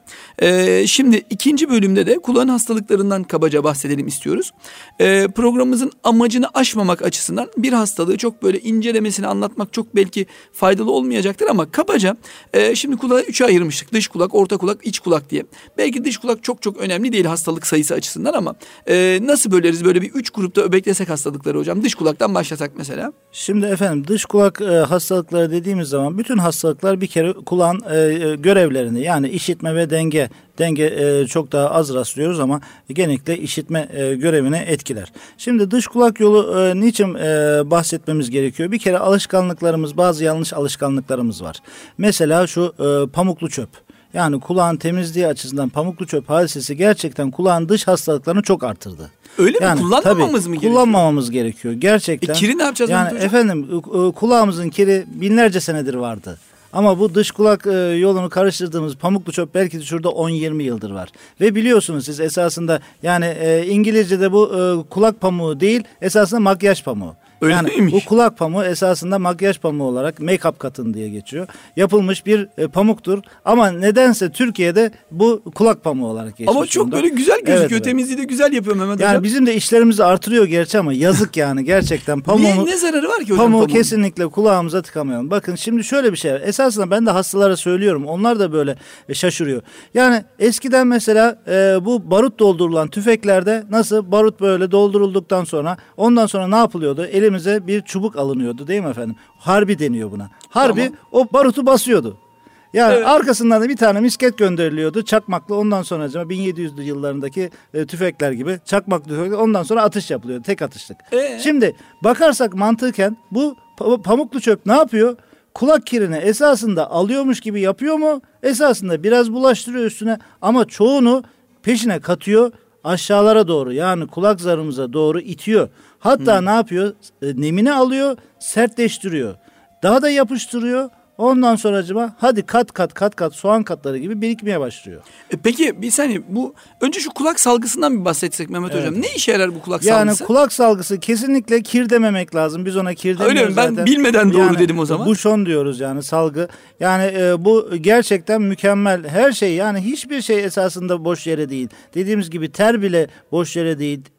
Şimdi ikinci bölümde de kulağın hastalıklarından kabaca bahsedelim istiyoruz. Programımızın amacını aşmamak açısından bir hastalığı çok böyle incelemesini anlatmak çok belki faydalı olmayacaktır ama kabaca şimdi kulağı üçe ayırmıştık. Dış kulak, orta kulak, iç kulak diye. Belki dış kulak çok çok önemli değil hastalık sayısı açısından ama nasıl böleriz, böyle bir 3 grupta öbeklesek hastalıkları hocam? Dış kulaktan başlasak mesela. Şimdi efendim, dış kulak hastalıkları dediğimiz zaman bütün hastalıklar bir kere kulağın görevlerini, yani işitme ve denge çok daha az rastlıyoruz ama genellikle işitme görevini etkiler. Şimdi dış kulak yolu niçin bahsetmemiz gerekiyor? Bir kere alışkanlıklarımız, bazı yanlış alışkanlıklarımız var. Mesela şu pamuklu çöp. Yani kulağın temizliği açısından pamuklu çöp hadisesi gerçekten kulağın dış hastalıklarını çok artırdı. Öyle mi? Kullanmamamız mı gerekiyor? Kullanmamamız gerekiyor gerçekten. Kiri ne yapacağız? Yani efendim, kulağımızın kiri binlerce senedir vardı. Ama bu dış kulak yolunu karıştırdığımız pamuklu çöp belki de şurada 10-20 yıldır var. Ve biliyorsunuz siz esasında, yani İngilizce'de bu kulak pamuğu değil, esasında makyaj pamuğu. Öyle yani miymiş? Bu kulak pamuğu esasında makyaj pamuğu olarak, make-up cotton diye geçiyor. Yapılmış bir pamuktur. Ama nedense Türkiye'de bu kulak pamuğu olarak geçiyor. Ama çok böyle güzel gözüküyor. Evet. Temizliği de güzel yapıyor Mehmet Hocam. Yani bizim de işlerimizi artırıyor gerçi ama yazık yani gerçekten. Ne zararı var ki hocam pamuğu kesinlikle kulağımıza tıkamayalım. Bakın şimdi şöyle bir şey var. Esasında ben de hastalara söylüyorum. Onlar da böyle şaşırıyor. Yani eskiden mesela bu barut doldurulan tüfeklerde nasıl barut böyle doldurulduktan sonra, ondan sonra ne yapılıyordu? Elimize bir çubuk alınıyordu değil mi efendim? Harbi deniyor buna. Harbi, tamam. O barutu basıyordu. Yani evet. Arkasından da bir tane misket gönderiliyordu çakmaklı. Ondan sonra 1700'lü yıllarındaki tüfekler gibi çakmaklı tüfekler, ondan sonra atış yapılıyordu. Tek atışlık. Şimdi bakarsak mantıken bu pamuklu çöp ne yapıyor? Kulak kirini esasında alıyormuş gibi yapıyor mu? Esasında biraz bulaştırıyor üstüne ama çoğunu peşine katıyor. Aşağılara doğru, yani kulak zarımıza doğru itiyor. Hatta ne yapıyor? Nemini alıyor, sertleştiriyor. Daha da yapıştırıyor. Ondan sonra acaba hadi kat soğan katları gibi birikmeye başlıyor. Peki bir saniye, bu önce şu kulak salgısından bir bahsetsek Mehmet Hocam. Ne işe yarar bu kulak salgısı? Yani kulak salgısı kesinlikle kir dememek lazım. Biz ona kir demiyoruz zaten. Öyle mi? Ben bilmeden doğru dedim o zaman. Buşon diyoruz yani, salgı. Yani bu gerçekten mükemmel. Her şey, yani hiçbir şey esasında boş yere değil. Dediğimiz gibi ter bile boş yere değil.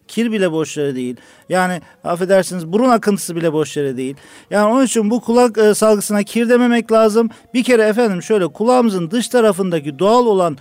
Kir bile boş yere değil. Yani affedersiniz, burun akıntısı bile boş yere değil. Yani onun için bu kulak salgısına kir dememek lazım. Bir kere efendim şöyle, kulağımızın dış tarafındaki doğal olan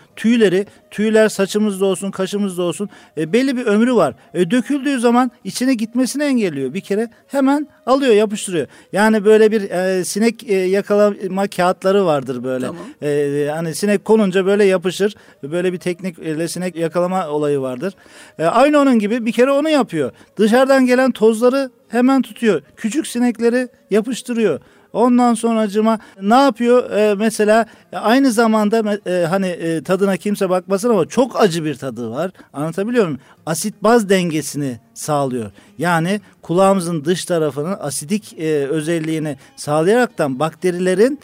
tüyler saçımızda olsun, kaşımızda olsun belli bir ömrü var. Döküldüğü zaman içine gitmesini engelliyor. Bir kere hemen alıyor, yapıştırıyor. Yani böyle bir sinek yakalama kağıtları vardır böyle. Tamam. Hani sinek konunca böyle yapışır. Böyle bir teknikle sinek yakalama olayı vardır. Aynı onun gibi bir kere onu yapıyor. Dışarıdan gelen tozları hemen tutuyor. Küçük sinekleri yapıştırıyor. Ondan sonracığıma ne yapıyor? Mesela aynı zamanda hani tadına kimse bakmasın ama çok acı bir tadı var. Anlatabiliyor muyum? Asit baz dengesini sağlıyor. Yani kulağımızın dış tarafının asidik özelliğini sağlayaraktan bakterilerin,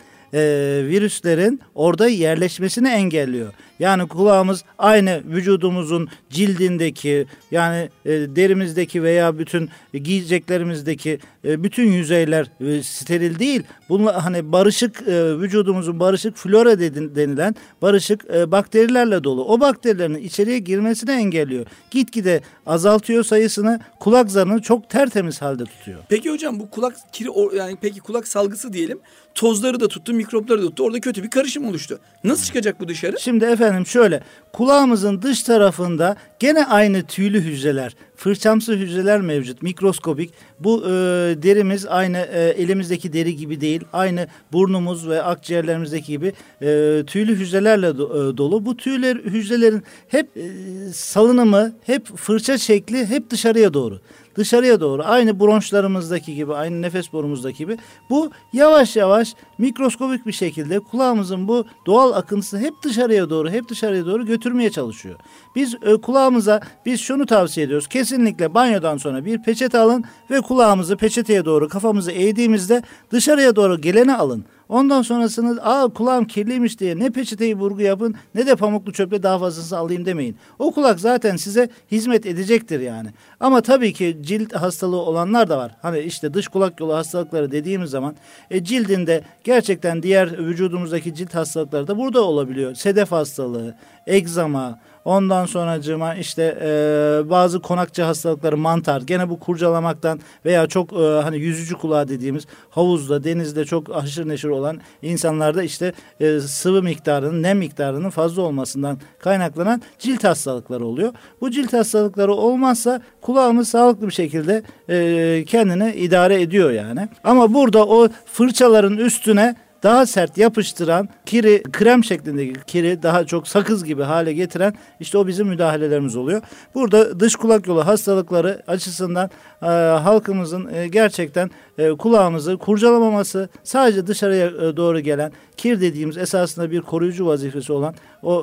virüslerin orada yerleşmesini engelliyor. Yani kulağımız aynı vücudumuzun cildindeki, yani derimizdeki veya bütün giyeceklerimizdeki bütün yüzeyler steril değil. Bunlar hani barışık, vücudumuzun barışık flora denilen barışık bakterilerle dolu. O bakterilerin içeriye girmesini engelliyor. Gitgide azaltıyor sayısını, kulak zarını çok tertemiz halde tutuyor. Peki hocam, bu kulak kiri, yani peki kulak salgısı diyelim, tozları da tuttu, mikropları da tuttu. Orada kötü bir karışım oluştu. Nasıl çıkacak bu dışarı? Şimdi efendim şöyle, kulağımızın dış tarafında gene aynı tüylü hücreler, fırçamsı hücreler mevcut, mikroskobik. Bu derimiz aynı elimizdeki deri gibi değil. Aynı burnumuz ve akciğerlerimizdeki gibi tüylü hücrelerle dolu. Bu tüylü hücrelerin hep salınımı, hep fırça şekli, hep dışarıya doğru. Dışarıya doğru, aynı bronşlarımızdaki gibi, aynı nefes borumuzdaki gibi. Bu yavaş yavaş mikroskobik bir şekilde kulağımızın bu doğal akıntısını hep dışarıya doğru götürmeye çalışıyor. Biz kulağımıza şunu tavsiye ediyoruz. Kesinlikle banyodan sonra bir peçete alın ve kulağımızı peçeteye doğru, kafamızı eğdiğimizde dışarıya doğru geleni alın. Ondan sonrasını kulağım kirliymiş diye ne peçeteyi burgu yapın, ne de pamuklu çöple daha fazlasını alayım demeyin. O kulak zaten size hizmet edecektir yani. Ama tabii ki cilt hastalığı olanlar da var. Hani işte dış kulak yolu hastalıkları dediğimiz zaman cildinde gerçekten diğer vücudumuzdaki cilt hastalıkları da burada olabiliyor. Sedef hastalığı, egzama, ondan sonracığıma işte bazı konakçı hastalıkları, mantar, gene bu kurcalamaktan veya çok hani yüzücü kulağı dediğimiz, havuzda, denizde çok haşır neşir olan insanlarda işte sıvı miktarının, nem miktarının fazla olmasından kaynaklanan cilt hastalıkları oluyor. Bu cilt hastalıkları olmazsa kulağımız sağlıklı bir şekilde kendini idare ediyor yani. Ama burada o fırçaların üstüne daha sert yapıştıran, kiri, krem şeklindeki kiri daha çok sakız gibi hale getiren işte o bizim müdahalelerimiz oluyor. Burada dış kulak yolu hastalıkları açısından halkımızın gerçekten kulağımızı kurcalamaması, sadece dışarıya doğru gelen kir dediğimiz esasında bir koruyucu vazifesi olan o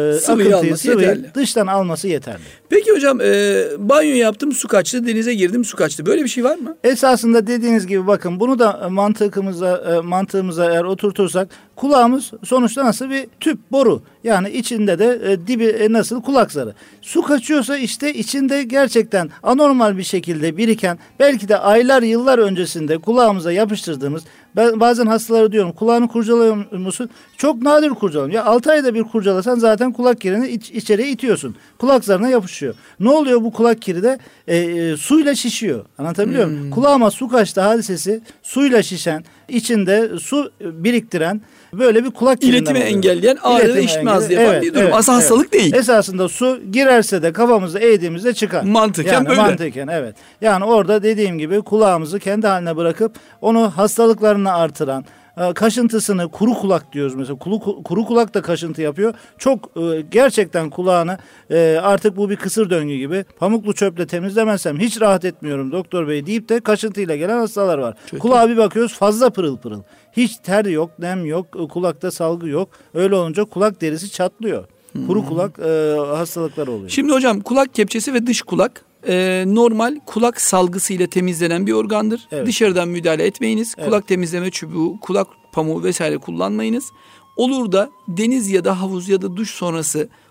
sıvıyı dıştan alması yeterli. Peki hocam, banyo yaptım, su kaçtı, denize girdim, su kaçtı. Böyle bir şey var mı? Esasında dediğiniz gibi bakın, bunu da mantığımıza eğer oturtursak, kulağımız sonuçta nasıl bir tüp, boru. Yani içinde de dibi nasıl kulak zarı. Su kaçıyorsa işte içinde gerçekten anormal bir şekilde biriken, belki de aylar yıllar öncesinde kulağımıza yapıştırdığımız, ben bazen hastalara diyorum, kulağını kurcalıyor musun? Çok nadir kurcalıyorum. Ya 6 ayda bir kurcalasan zaten kulak kirini içeriye itiyorsun. Kulak zarına yapışıyor. Ne oluyor bu kulak kiri de? Suyla şişiyor. Anlatabiliyor muyum? Kulağıma su kaçtı hadisesi, suyla şişen, içinde su biriktiren böyle bir kulak kirinden İletimi oluyor. engelleyen, ağrı işitme azlığı yapan bir durum. Aslında hastalık değil. Esasında su girerse de kafamızı eğdiğimizde çıkar. Mantıken yani böyle. Mantıken evet. Yani orada dediğim gibi kulağımızı kendi haline bırakıp onu hastalıklarını artıran, kaşıntısını, kuru kulak diyoruz mesela. Kuru kulak da kaşıntı yapıyor. Çok gerçekten kulağını artık bu bir kısır döngü gibi, pamuklu çöple temizlemezsem hiç rahat etmiyorum doktor bey deyip de kaşıntıyla gelen hastalar var. Çok Kulağa bir bakıyoruz fazla pırıl pırıl. Hiç ter yok, nem yok, kulakta salgı yok. Öyle olunca kulak derisi çatlıyor. Kuru kulak hastalıkları oluyor. Şimdi hocam, kulak kepçesi ve dış kulak normal kulak salgısı ile temizlenen bir organdır. Evet. Dışarıdan müdahale etmeyiniz. Evet. Kulak temizleme çubuğu, kulak pamuğu vesaire kullanmayınız. Olur da deniz ya da havuz ya da duş sonrası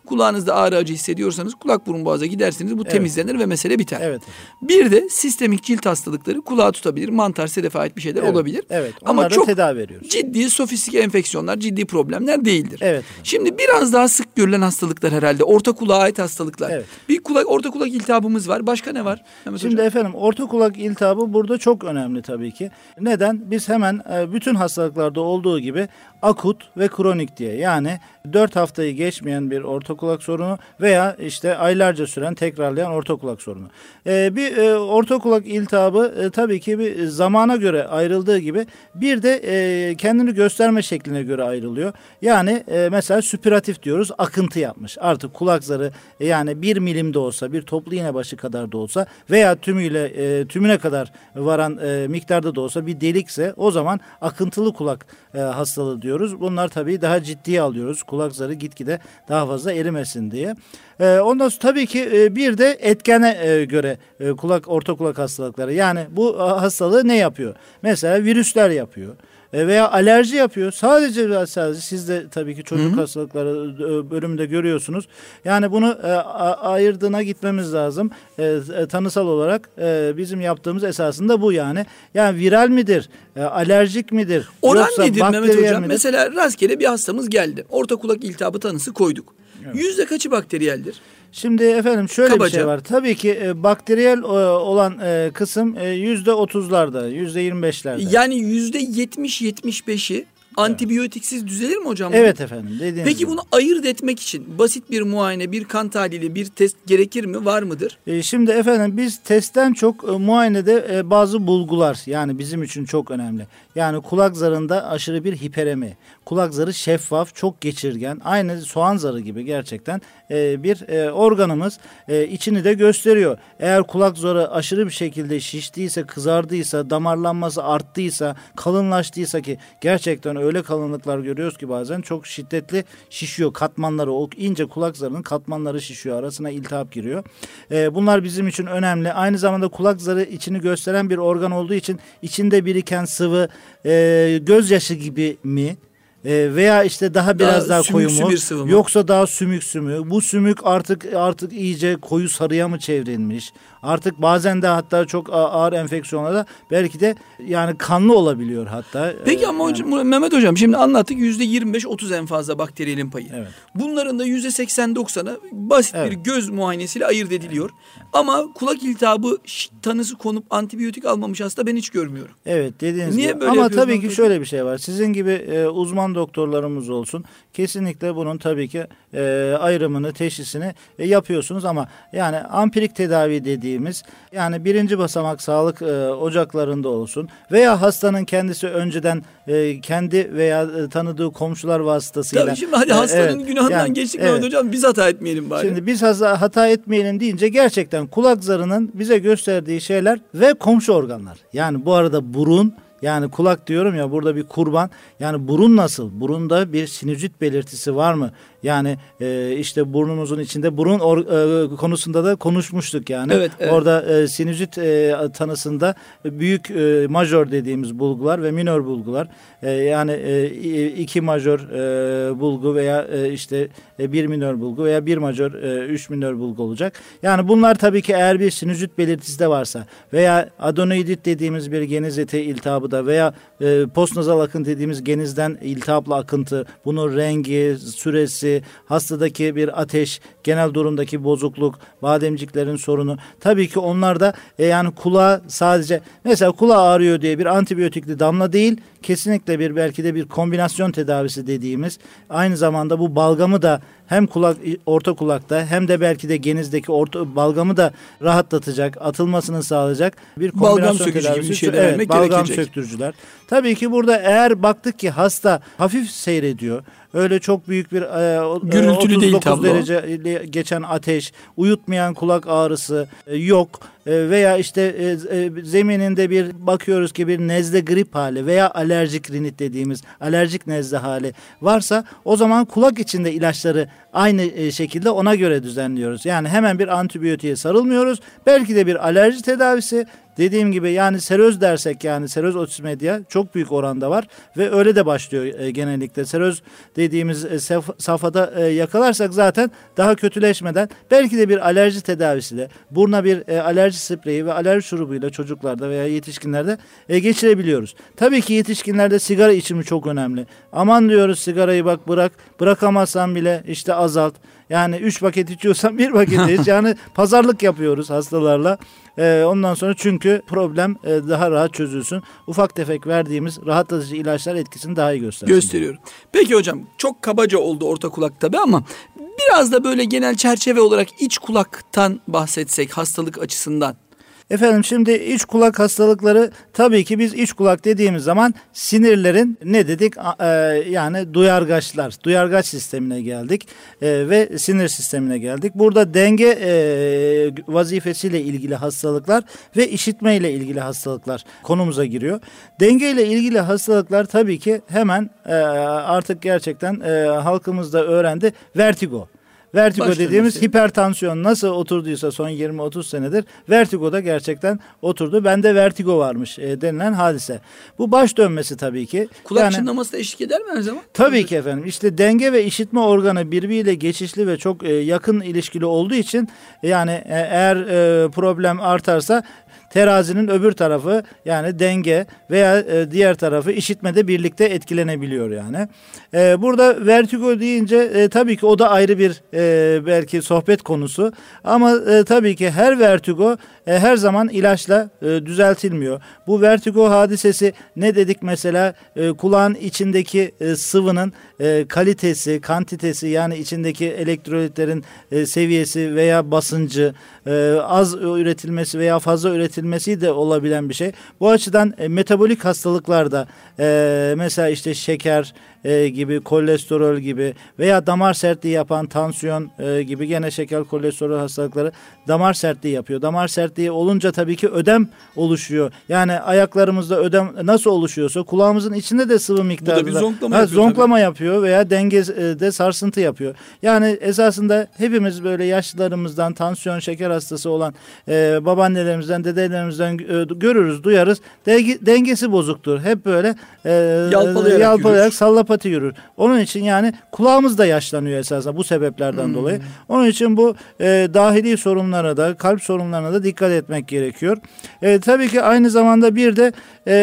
Kulağınızda ağrı acı hissediyorsanız kulak burun boğaza gidersiniz. Bu temizlenir ve mesele biter. Evet. Bir de sistemik cilt hastalıkları kulağı tutabilir. Mantar, sedefe ait bir şeyler olabilir. Evet. Ama çok tedavi veriyoruz. Ciddi, sofistike enfeksiyonlar, ciddi problemler değildir. Evet. Şimdi biraz daha sık görülen hastalıklar herhalde. Orta kulağa ait hastalıklar. Evet. Bir orta kulak iltihabımız var. Başka ne var Mehmet Şimdi Hocam? efendim orta kulak iltihabı burada çok önemli tabii ki. Neden? Biz hemen bütün hastalıklarda olduğu gibi akut ve kronik diye, yani 4 haftayı geçmeyen bir orta kulak sorunu veya işte aylarca süren tekrarlayan orta kulak sorunu. Bir orta kulak iltihabı tabii ki bir zamana göre ayrıldığı gibi bir de kendini gösterme şekline göre ayrılıyor. Yani mesela süpüratif diyoruz, akıntı yapmış. Artık kulak zarı yani 1 milim de olsa, bir toplu iğne başı kadar da olsa veya tümüne kadar varan miktarda da olsa bir delikse o zaman akıntılı kulak hastalığı diyoruz. Bunlar tabii daha ciddiye alıyoruz. Kulak zarı gitgide daha fazla erimesin diye. Ondan sonra tabii ki bir de etkene göre orta kulak hastalıkları. Yani bu hastalığı ne yapıyor? Mesela virüsler yapıyor. Veya alerji yapıyor. Sadece siz de tabii ki çocuk hastalıkları bölümünde görüyorsunuz. Yani bunu ayırdığına gitmemiz lazım. Tanısal olarak bizim yaptığımız esasında bu yani. Yani viral midir? Alerjik midir? Oran Yoksa nedir Mehmet Hocam? midir? Mesela rastgele bir hastamız geldi. Orta kulak iltihabı tanısı koyduk. Evet. Yüzde kaçı bakteriyeldir? Şimdi efendim şöyle Kabaca bir şey var. Tabii ki bakteriyel olan kısım %30'larda, %25'lerde. Yani %70-75'i antibiyotiksiz düzelir mi hocam? Evet efendim. Peki gibi. bunu ayırt etmek için basit bir muayene, bir kan tahlili, bir test gerekir mi? Var mıdır? Şimdi efendim biz testten çok muayenede bazı bulgular, yani bizim için çok önemli. Yani kulak zarında aşırı bir hiperemi, kulak zarı şeffaf, çok geçirgen, aynı soğan zarı gibi gerçekten bir organımız, içini de gösteriyor. Eğer kulak zarı aşırı bir şekilde şiştiyse, kızardıysa, damarlanması arttıysa, kalınlaştıysa, ki gerçekten öyle kalınlıklar görüyoruz ki bazen çok şiddetli şişiyor katmanları, o ince kulak zarının katmanları şişiyor, arasına iltihap giriyor. Bunlar bizim için önemli. Aynı zamanda kulak zarı içini gösteren bir organ olduğu için içinde biriken sıvı gözyaşı gibi mi? Veya işte biraz daha koyu mu? Yoksa daha sümüksü mü? Bu sümük artık iyice koyu sarıya mı çevrilmiş? Artık bazen de hatta çok ağır enfeksiyonlarda belki de yani kanlı olabiliyor hatta. Peki ama Mehmet Hocam şimdi anlattık %25-30 en fazla bakteriyelin payı. Evet. Bunların da %80-90'ı basit bir göz muayenesiyle ayırt ediliyor. Ama kulak iltihabı tanısı konup antibiyotik almamış hasta ben hiç görmüyorum. Evet, dediğiniz Niye gibi. böyle ama tabii ki peki? şöyle bir şey var. Sizin gibi uzman doktorlarımız olsun. Kesinlikle bunun tabii ki ayrımını, teşhisini yapıyorsunuz ama yani ampirik tedavi dediğimiz, yani birinci basamak sağlık ocaklarında olsun veya hastanın kendisi önceden kendi veya tanıdığı komşular vasıtasıyla. Tabii şimdi hadi hastanın günahından geçtik Mehmet Hocam, biz hata etmeyelim bari. Şimdi biz hata etmeyelim deyince gerçekten kulak zarının bize gösterdiği şeyler ve komşu organlar. Yani bu arada burun, yani kulak diyorum ya, burada bir kurban. Yani burun nasıl? Burunda bir sinüzit belirtisi var mı? Yani işte burnumuzun içinde burun konusunda da konuşmuştuk yani. Evet. Orada sinüzit tanısında büyük majör dediğimiz bulgular ve minör bulgular. Yani 2 majör bulgu veya işte 1 minör bulgu veya 1 majör 3 minör bulgu olacak. Yani bunlar tabii ki eğer bir sinüzit belirtisi de varsa veya adenoidit dediğimiz bir geniz eti iltihabı da veya postnazal akıntı dediğimiz genizden iltihaplı akıntı, bunun rengi, süresi, hastadaki bir ateş, genel durumdaki bozukluk, bademciklerin sorunu. Tabii ki onlar da yani kulağa sadece mesela kulağı ağrıyor diye bir antibiyotikli damla değil, kesinlikle belki de bir kombinasyon tedavisi dediğimiz, aynı zamanda bu balgamı da hem orta kulakta hem de belki de genizdeki balgamı da rahatlatacak, atılmasını sağlayacak bir kombinasyon tedavisi. Bir şey vermek balgam gerekecek. söktürücüler. Tabii ki burada eğer baktık ki hasta hafif seyrediyor, öyle çok büyük bir gürültülü değil 39 derece geçen ateş, uyutmayan kulak ağrısı yok veya işte zemininde bakıyoruz ki bir nezle grip hali veya alerjik rinit dediğimiz alerjik nezle hali varsa, o zaman kulak içinde ilaçları aynı şekilde ona göre düzenliyoruz. Yani hemen bir antibiyotiğe sarılmıyoruz. Belki de bir alerji tedavisi, Dediğim gibi yani seröz dersek, yani seröz otizm medya çok büyük oranda var ve öyle de başlıyor genellikle. Seröz dediğimiz safhada yakalarsak zaten daha kötüleşmeden belki de bir alerji tedavisiyle, buruna bir alerji spreyi ve alerji şurubuyla çocuklarda veya yetişkinlerde geçirebiliyoruz. Tabii ki yetişkinlerde sigara içimi çok önemli. Aman diyoruz sigarayı bak bırakamazsan bile işte azalt. Yani 3 paket içiyorsan 1 paket iç. Yani pazarlık yapıyoruz hastalarla. Ondan sonra çünkü problem daha rahat çözülsün. Ufak tefek verdiğimiz rahatlatıcı ilaçlar etkisini daha iyi gösteriyor. Peki hocam, çok kabaca oldu orta kulak tabii ama biraz da böyle genel çerçeve olarak iç kulaktan bahsetsek hastalık açısından. Efendim şimdi iç kulak hastalıkları, tabii ki biz iç kulak dediğimiz zaman sinirlerin ne dedik? Yani duyargaç sistemine geldik ve sinir sistemine geldik. Burada denge vazifesiyle ilgili hastalıklar ve işitme ile ilgili hastalıklar konumuza giriyor. Denge ile ilgili hastalıklar tabii ki hemen artık gerçekten halkımız da öğrendi. Vertigo. Vertigo dediğimiz hipertansiyon nasıl oturduysa son 20-30 senedir vertigo da gerçekten oturdu. Bende vertigo varmış denilen hadise. Bu baş dönmesi tabii ki. Kulak çınlaması da eşlik eder mi her zaman? Tabii ki efendim. İşte denge ve işitme organı birbiriyle geçişli ve çok yakın ilişkili olduğu için yani eğer problem artarsa terazinin öbür tarafı yani denge veya diğer tarafı işitmede birlikte etkilenebiliyor yani. Burada vertigo deyince tabii ki o da ayrı bir belki sohbet konusu. Ama tabii ki her vertigo her zaman ilaçla düzeltilmiyor. Bu vertigo hadisesi ne dedik mesela? Kulağın içindeki sıvının kalitesi, kantitesi, yani içindeki elektrolitlerin seviyesi veya basıncı az üretilmesi veya fazla üretilmesi de olabilen bir şey. Bu açıdan metabolik hastalıklarda mesela işte şeker gibi, kolesterol gibi veya damar sertliği yapan tansiyon gibi, gene şeker, kolesterol hastalıkları damar sertliği yapıyor. Damar sertliği olunca tabii ki ödem oluşuyor. Yani ayaklarımızda ödem nasıl oluşuyorsa kulağımızın içinde de sıvı miktarında zonklama yapıyor veya dengede sarsıntı yapıyor. Yani esasında hepimiz böyle yaşlılarımızdan, tansiyon, şeker hastası olan babaannelerimizden, dedelerimizden görürüz, duyarız. Dengesi bozuktur. Hep böyle yalpalayarak sallapati yürür. Onun için yani kulağımız da yaşlanıyor esasında bu sebeplerden dolayı. Onun için bu dahili sorunlara da, kalp sorunlarına da dikkat etmek gerekiyor. Tabii ki aynı zamanda bir de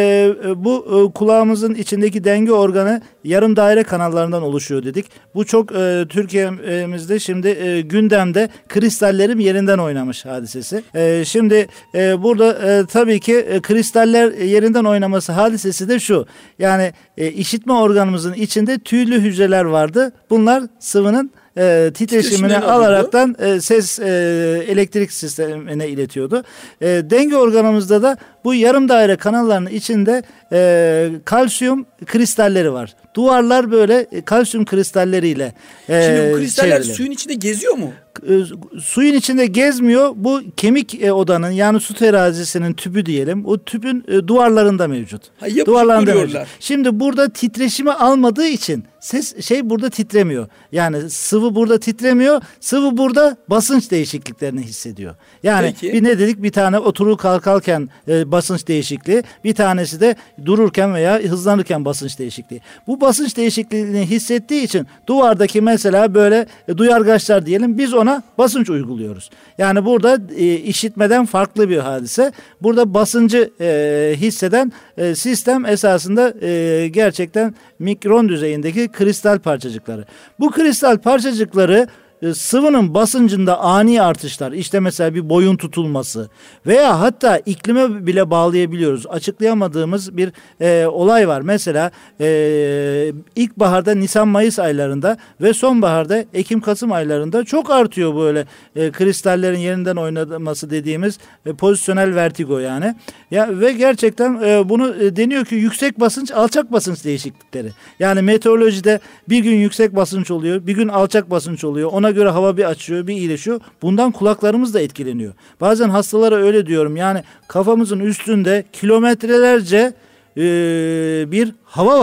bu kulağımızın içindeki denge organı yarım daire kanallarından oluşuyor dedik. Bu çok Türkiye'mizde şimdi gündemde, kristallerin yerinden oynamış hadisesi. Şimdi burada tabii ki kristaller yerinden oynaması hadisesi de şu. Yani işitme organımızın içinde tüylü hücreler vardı. Bunlar sıvının titreşimini alaraktan ses elektrik sistemine iletiyordu. Denge organımızda da bu yarım daire kanallarının içinde kalsiyum kristalleri var. Duvarlar böyle kalsiyum kristalleriyle Şimdi bu kristaller çevrili. suyun içinde geziyor mu? Suyun içinde gezmiyor. Bu kemik odanın, yani su terazisinin tüpü diyelim. O tüpün duvarlarında mevcut. Duvarlarında mevcut. Şimdi burada titreşimi almadığı için ses burada titremiyor. Yani sıvı burada titremiyor. Sıvı burada basınç değişikliklerini hissediyor. Yani bir ne dedik? Bir tane oturup kalkarken basınç değişikliği, bir tanesi de dururken veya hızlanırken basınç değişikliği. Bu basınç değişikliğini hissettiği için duvardaki mesela böyle duyargaçlar diyelim, biz ona basınç uyguluyoruz. Yani burada işitmeden farklı bir hadise. Burada basıncı hisseden sistem esasında gerçekten mikron düzeyindeki kristal parçacıkları. Bu kristal parçacıkları sıvının basıncında ani artışlar, işte mesela bir boyun tutulması veya hatta iklime bile bağlayabiliyoruz. Açıklayamadığımız bir olay var. Mesela ilkbaharda Nisan-Mayıs aylarında ve sonbaharda Ekim-Kasım aylarında çok artıyor böyle kristallerin yerinden oynaması dediğimiz pozisyonel vertigo yani. Ya ve gerçekten bunu deniyor ki yüksek basınç, alçak basınç değişiklikleri. Yani meteorolojide bir gün yüksek basınç oluyor, bir gün alçak basınç oluyor. Ona göre hava bir açıyor, bir iyileşiyor. Bundan kulaklarımız da etkileniyor. Bazen hastalara öyle diyorum. Yani kafamızın üstünde kilometrelerce bir hava var.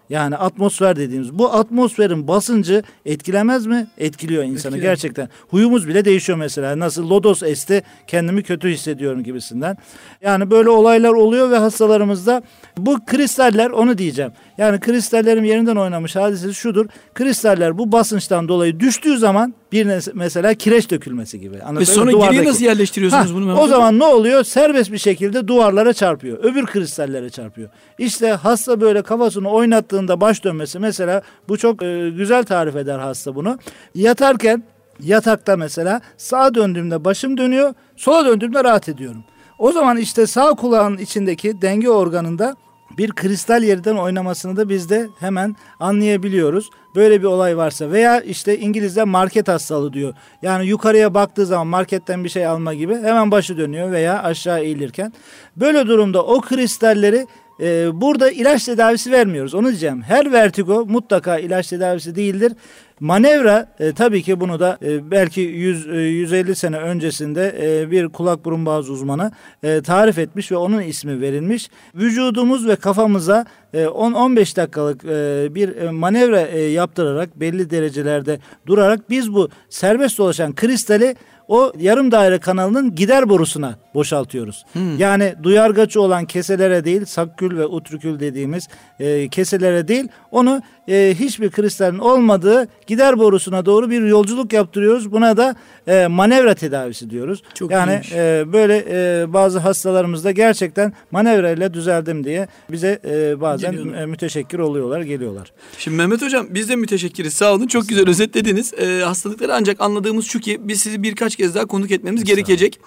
Yani atmosfer dediğimiz bu atmosferin basıncı etkilemez mi? Etkiliyor insanı gerçekten. Huyumuz bile değişiyor mesela. Nasıl lodos esti kendimi kötü hissediyorum gibisinden. Yani böyle olaylar oluyor ve hastalarımızda bu kristaller, onu diyeceğim. Yani kristallerin yerinden oynamış hadisesi şudur. Kristaller bu basınçtan dolayı düştüğü zaman mesela kireç dökülmesi gibi. Ve sonra geriye nasıl yerleştiriyorsunuz bunu? O zaman ne oluyor? Serbest bir şekilde duvarlara çarpıyor. Öbür kristallere çarpıyor. İşte hasta böyle kafasını oynattığında baş dönmesi mesela, bu çok güzel tarif eder hasta bunu. Yatarken yatakta mesela sağa döndüğümde başım dönüyor, sola döndüğümde rahat ediyorum. O zaman işte sağ kulağın içindeki denge organında bir kristal yerden oynamasını da biz de hemen anlayabiliyoruz. Böyle bir olay varsa veya işte İngilizce market hastalığı diyor. Yani yukarıya baktığı zaman marketten bir şey alma gibi hemen başı dönüyor veya aşağı eğilirken. Böyle durumda o kristalleri burada ilaç tedavisi vermiyoruz. Onu diyeceğim. Her vertigo mutlaka ilaç tedavisi değildir. Manevra tabii ki bunu da belki 100-150 sene öncesinde bir kulak burun boğaz uzmanı tarif etmiş ve onun ismi verilmiş. Vücudumuz ve kafamıza 10-15 dakikalık bir manevra yaptırarak belli derecelerde durarak biz bu serbest dolaşan kristali o yarım daire kanalının gider borusuna boşaltıyoruz. Yani duyargaçı olan keselere değil, sakkül ve utrikül dediğimiz keselere değil, onu hiçbir kristalin olmadığı gider borusuna doğru bir yolculuk yaptırıyoruz. Buna da manevra tedavisi diyoruz. Çok yani böyle bazı hastalarımızda gerçekten manevra ile düzeldim diye bize bazen müteşekkir oluyorlar, geliyorlar. Şimdi Mehmet Hocam, biz de müteşekkiriz. Sağ olun. Çok güzel özetlediniz. Hastalıkları ancak anladığımız şu ki biz sizi birkaç kez daha konuk etmemiz gerekecek.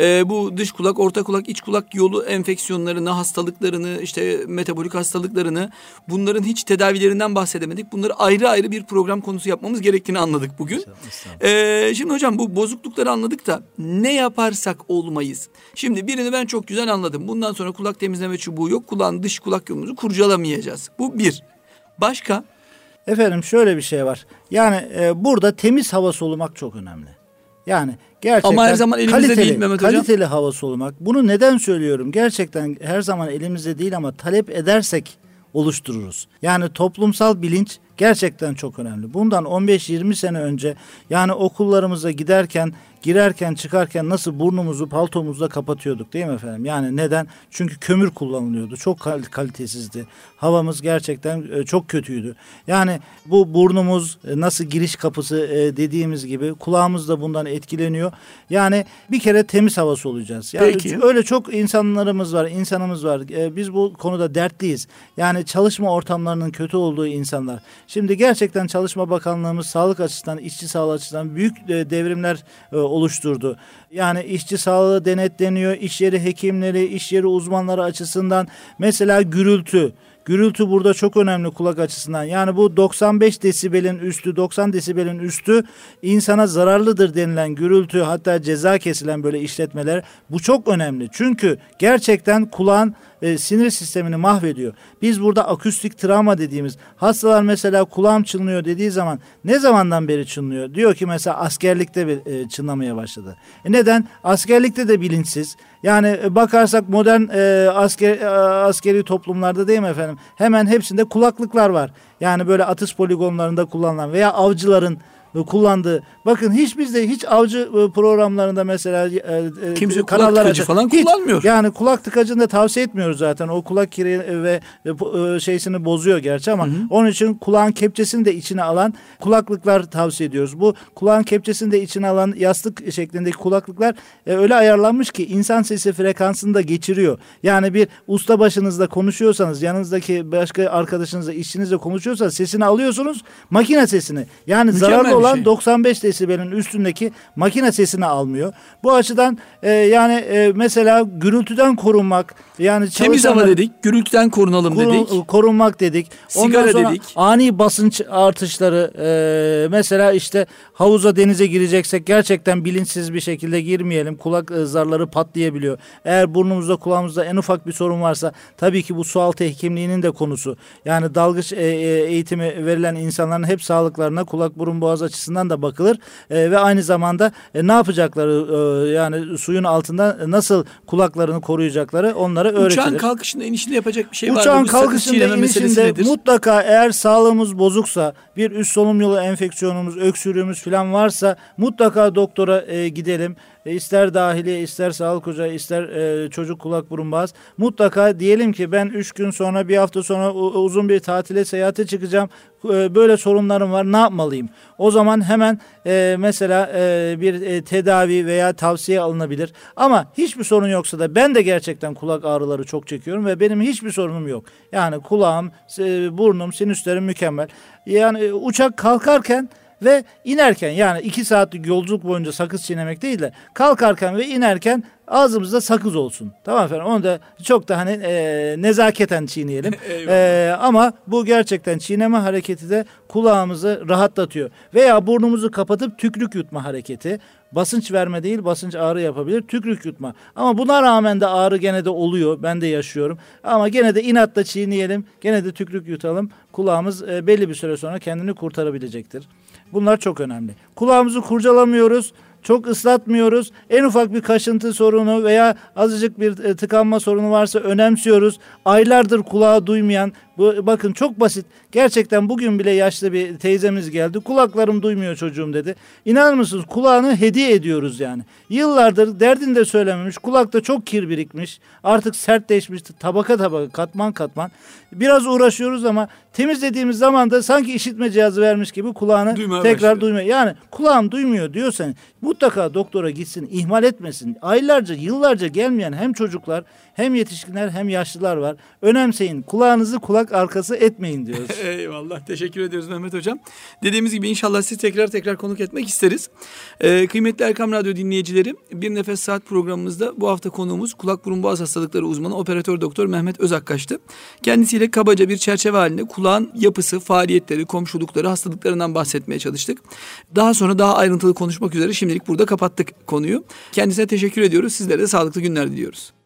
Bu dış kulak, orta kulak, iç kulak yolu enfeksiyonlarını, hastalıklarını, işte metabolik hastalıklarını, bunların hiç tedavilerinden bahsedemedik. Bunları ayrı ayrı bir program konusu yapmamız gerektiğini anladık bugün. Şimdi hocam, bu bozuklukları anladık da ne yaparsak olmayız. Şimdi birini ben çok güzel anladım. Bundan sonra kulak temizleme çubuğu yok. Kulağın dış kulak yolumuzu kurcalamayacağız. Bu bir. Başka? Efendim şöyle bir şey var. Yani burada temiz hava solumak çok önemli. Yani gerçekten ama her zaman elimizde değil Mehmet Hocam. Kaliteli hava solumak. Bunu neden söylüyorum? Gerçekten her zaman elimizde değil ama talep edersek oluştururuz. Yani toplumsal bilinç gerçekten çok önemli. Bundan 15-20 sene önce yani okullarımıza giderken, girerken, çıkarken nasıl burnumuzu paltomuzla kapatıyorduk değil mi efendim? Yani neden? Çünkü kömür kullanılıyordu. Çok kalitesizdi. Havamız gerçekten çok kötüydü. Yani bu burnumuz nasıl giriş kapısı dediğimiz gibi kulağımız da bundan etkileniyor. Yani bir kere temiz hava soluyacağız. Yani peki. Öyle çok insanımız var. Biz bu konuda dertliyiz. Yani çalışma ortamlarının kötü olduğu insanlar. Şimdi gerçekten Çalışma Bakanlığımız sağlık açısından, işçi sağlığı açısından büyük devrimler oluşturdu. Yani işçi sağlığı denetleniyor, iş yeri hekimleri, iş yeri uzmanları açısından mesela gürültü burada çok önemli kulak açısından. Yani bu 95 desibelin üstü, 90 desibelin üstü insana zararlıdır denilen gürültü, hatta ceza kesilen böyle işletmeler, bu çok önemli. Çünkü gerçekten kulağın sinir sistemini mahvediyor. Biz burada akustik travma dediğimiz hastalar mesela kulağım çınlıyor dediği zaman ne zamandan beri çınlıyor? Diyor ki mesela askerlikte çınlamaya başladı. Neden? Askerlikte de bilinçsiz. Yani bakarsak modern askeri toplumlarda değil mi efendim? Hemen hepsinde kulaklıklar var. Yani böyle atış poligonlarında kullanılan veya avcıların kullandığı. Bakın bizde hiç avcı programlarında mesela kimse kulak tıkacı falan kullanmıyor. Yani kulak tıkacını da tavsiye etmiyoruz zaten. O kulak kiri ve şeysini bozuyor gerçi ama onun için kulağın kepçesini de içine alan kulaklıklar tavsiye ediyoruz. Bu kulağın kepçesini de içine alan yastık şeklindeki kulaklıklar öyle ayarlanmış ki insan sesi frekansını da geçiriyor. Yani bir usta başınızda konuşuyorsanız, yanınızdaki başka arkadaşınızla, işçinizle konuşuyorsanız sesini alıyorsunuz, makine sesini. Yani mükemmel zararlı olan 95 desibelin üstündeki makine sesini almıyor. Bu açıdan mesela gürültüden korunmak, yani temiz hava dedik, gürültüden korunalım dedik. Korunmak dedik. Sigara dedik. Ani basınç artışları, mesela işte havuza, denize gireceksek gerçekten bilinçsiz bir şekilde girmeyelim. Kulak zarları patlayabiliyor. Eğer burnumuzda, kulağımızda en ufak bir sorun varsa tabii ki bu sualtı hekimliğinin de konusu. Yani dalgıç eğitimi verilen insanların hep sağlıklarına kulak burun boğaz açısından da bakılır ve aynı zamanda ne yapacakları yani suyun altında nasıl kulaklarını koruyacakları onlara öğretilir. Uçağın kalkışında inişinde yapacak bir şey var mı? Uçağın kalkışında inişinde mutlaka eğer sağlığımız bozuksa, bir üst solunum yolu enfeksiyonumuz, öksürüğümüz falan varsa mutlaka doktora gidelim. İster dahiliye, ister sağlık ocağı, ister çocuk kulak burun boğaz. Mutlaka diyelim ki ben 3 gün sonra, bir hafta sonra uzun bir tatile, seyahate çıkacağım. Böyle sorunlarım var, ne yapmalıyım? O zaman hemen mesela bir tedavi veya tavsiye alınabilir. Ama hiçbir sorun yoksa da, ben de gerçekten kulak ağrıları çok çekiyorum ve benim hiçbir sorunum yok. Yani kulağım, burnum, sinüslerim mükemmel. Yani uçak kalkarken ve inerken, yani 2 saatlik yolculuk boyunca sakız çiğnemek değil de kalkarken ve inerken ağzımızda sakız olsun. Tamam efendim, onu da çok da hani nezaketen çiğneyelim. Ama bu gerçekten çiğneme hareketi de kulağımızı rahatlatıyor. Veya burnumuzu kapatıp tükrük yutma hareketi. Basınç verme değil, basınç ağrı yapabilir. Tükrük yutma. Ama buna rağmen de ağrı gene de oluyor. Ben de yaşıyorum. Ama gene de inatla çiğneyelim. Gene de tükrük yutalım. Kulağımız belli bir süre sonra kendini kurtarabilecektir. Bunlar çok önemli. Kulağımızı kurcalamıyoruz. Çok ıslatmıyoruz. En ufak bir kaşıntı sorunu veya azıcık bir tıkanma sorunu varsa önemsiyoruz. Aylardır kulağı duymayan, bakın çok basit. Gerçekten bugün bile yaşlı bir teyzemiz geldi. Kulaklarım duymuyor çocuğum dedi. İnanır mısınız, kulağını hediye ediyoruz yani. Yıllardır derdini de söylememiş. Kulakta çok kir birikmiş. Artık sertleşmiş, tabaka tabaka, katman katman. Biraz uğraşıyoruz ama temizlediğimiz zaman da sanki işitme cihazı vermiş gibi kulağını tekrar duymuyor. Yani kulağım duymuyor diyorsan mutlaka doktora gitsin, ihmal etmesin. Aylarca, yıllarca gelmeyen hem çocuklar, hem yetişkinler, hem yaşlılar var. Önemseyin, kulağınızı kulak arkası etmeyin diyoruz. Eyvallah, teşekkür ediyoruz Mehmet Hocam. Dediğimiz gibi inşallah sizi tekrar konuk etmek isteriz. Kıymetli Erkam Radyo dinleyicileri, Bir Nefes Saat programımızda bu hafta konuğumuz kulak burun boğaz hastalıkları uzmanı operatör doktor Mehmet Özakkaş'tı. Kendisiyle kabaca bir çerçeve halinde kulağın yapısı, faaliyetleri, komşulukları, hastalıklarından bahsetmeye çalıştık. Daha sonra daha ayrıntılı konuşmak üzere şimdilik burada kapattık konuyu. Kendisine teşekkür ediyoruz. Sizlere de sağlıklı günler diliyoruz.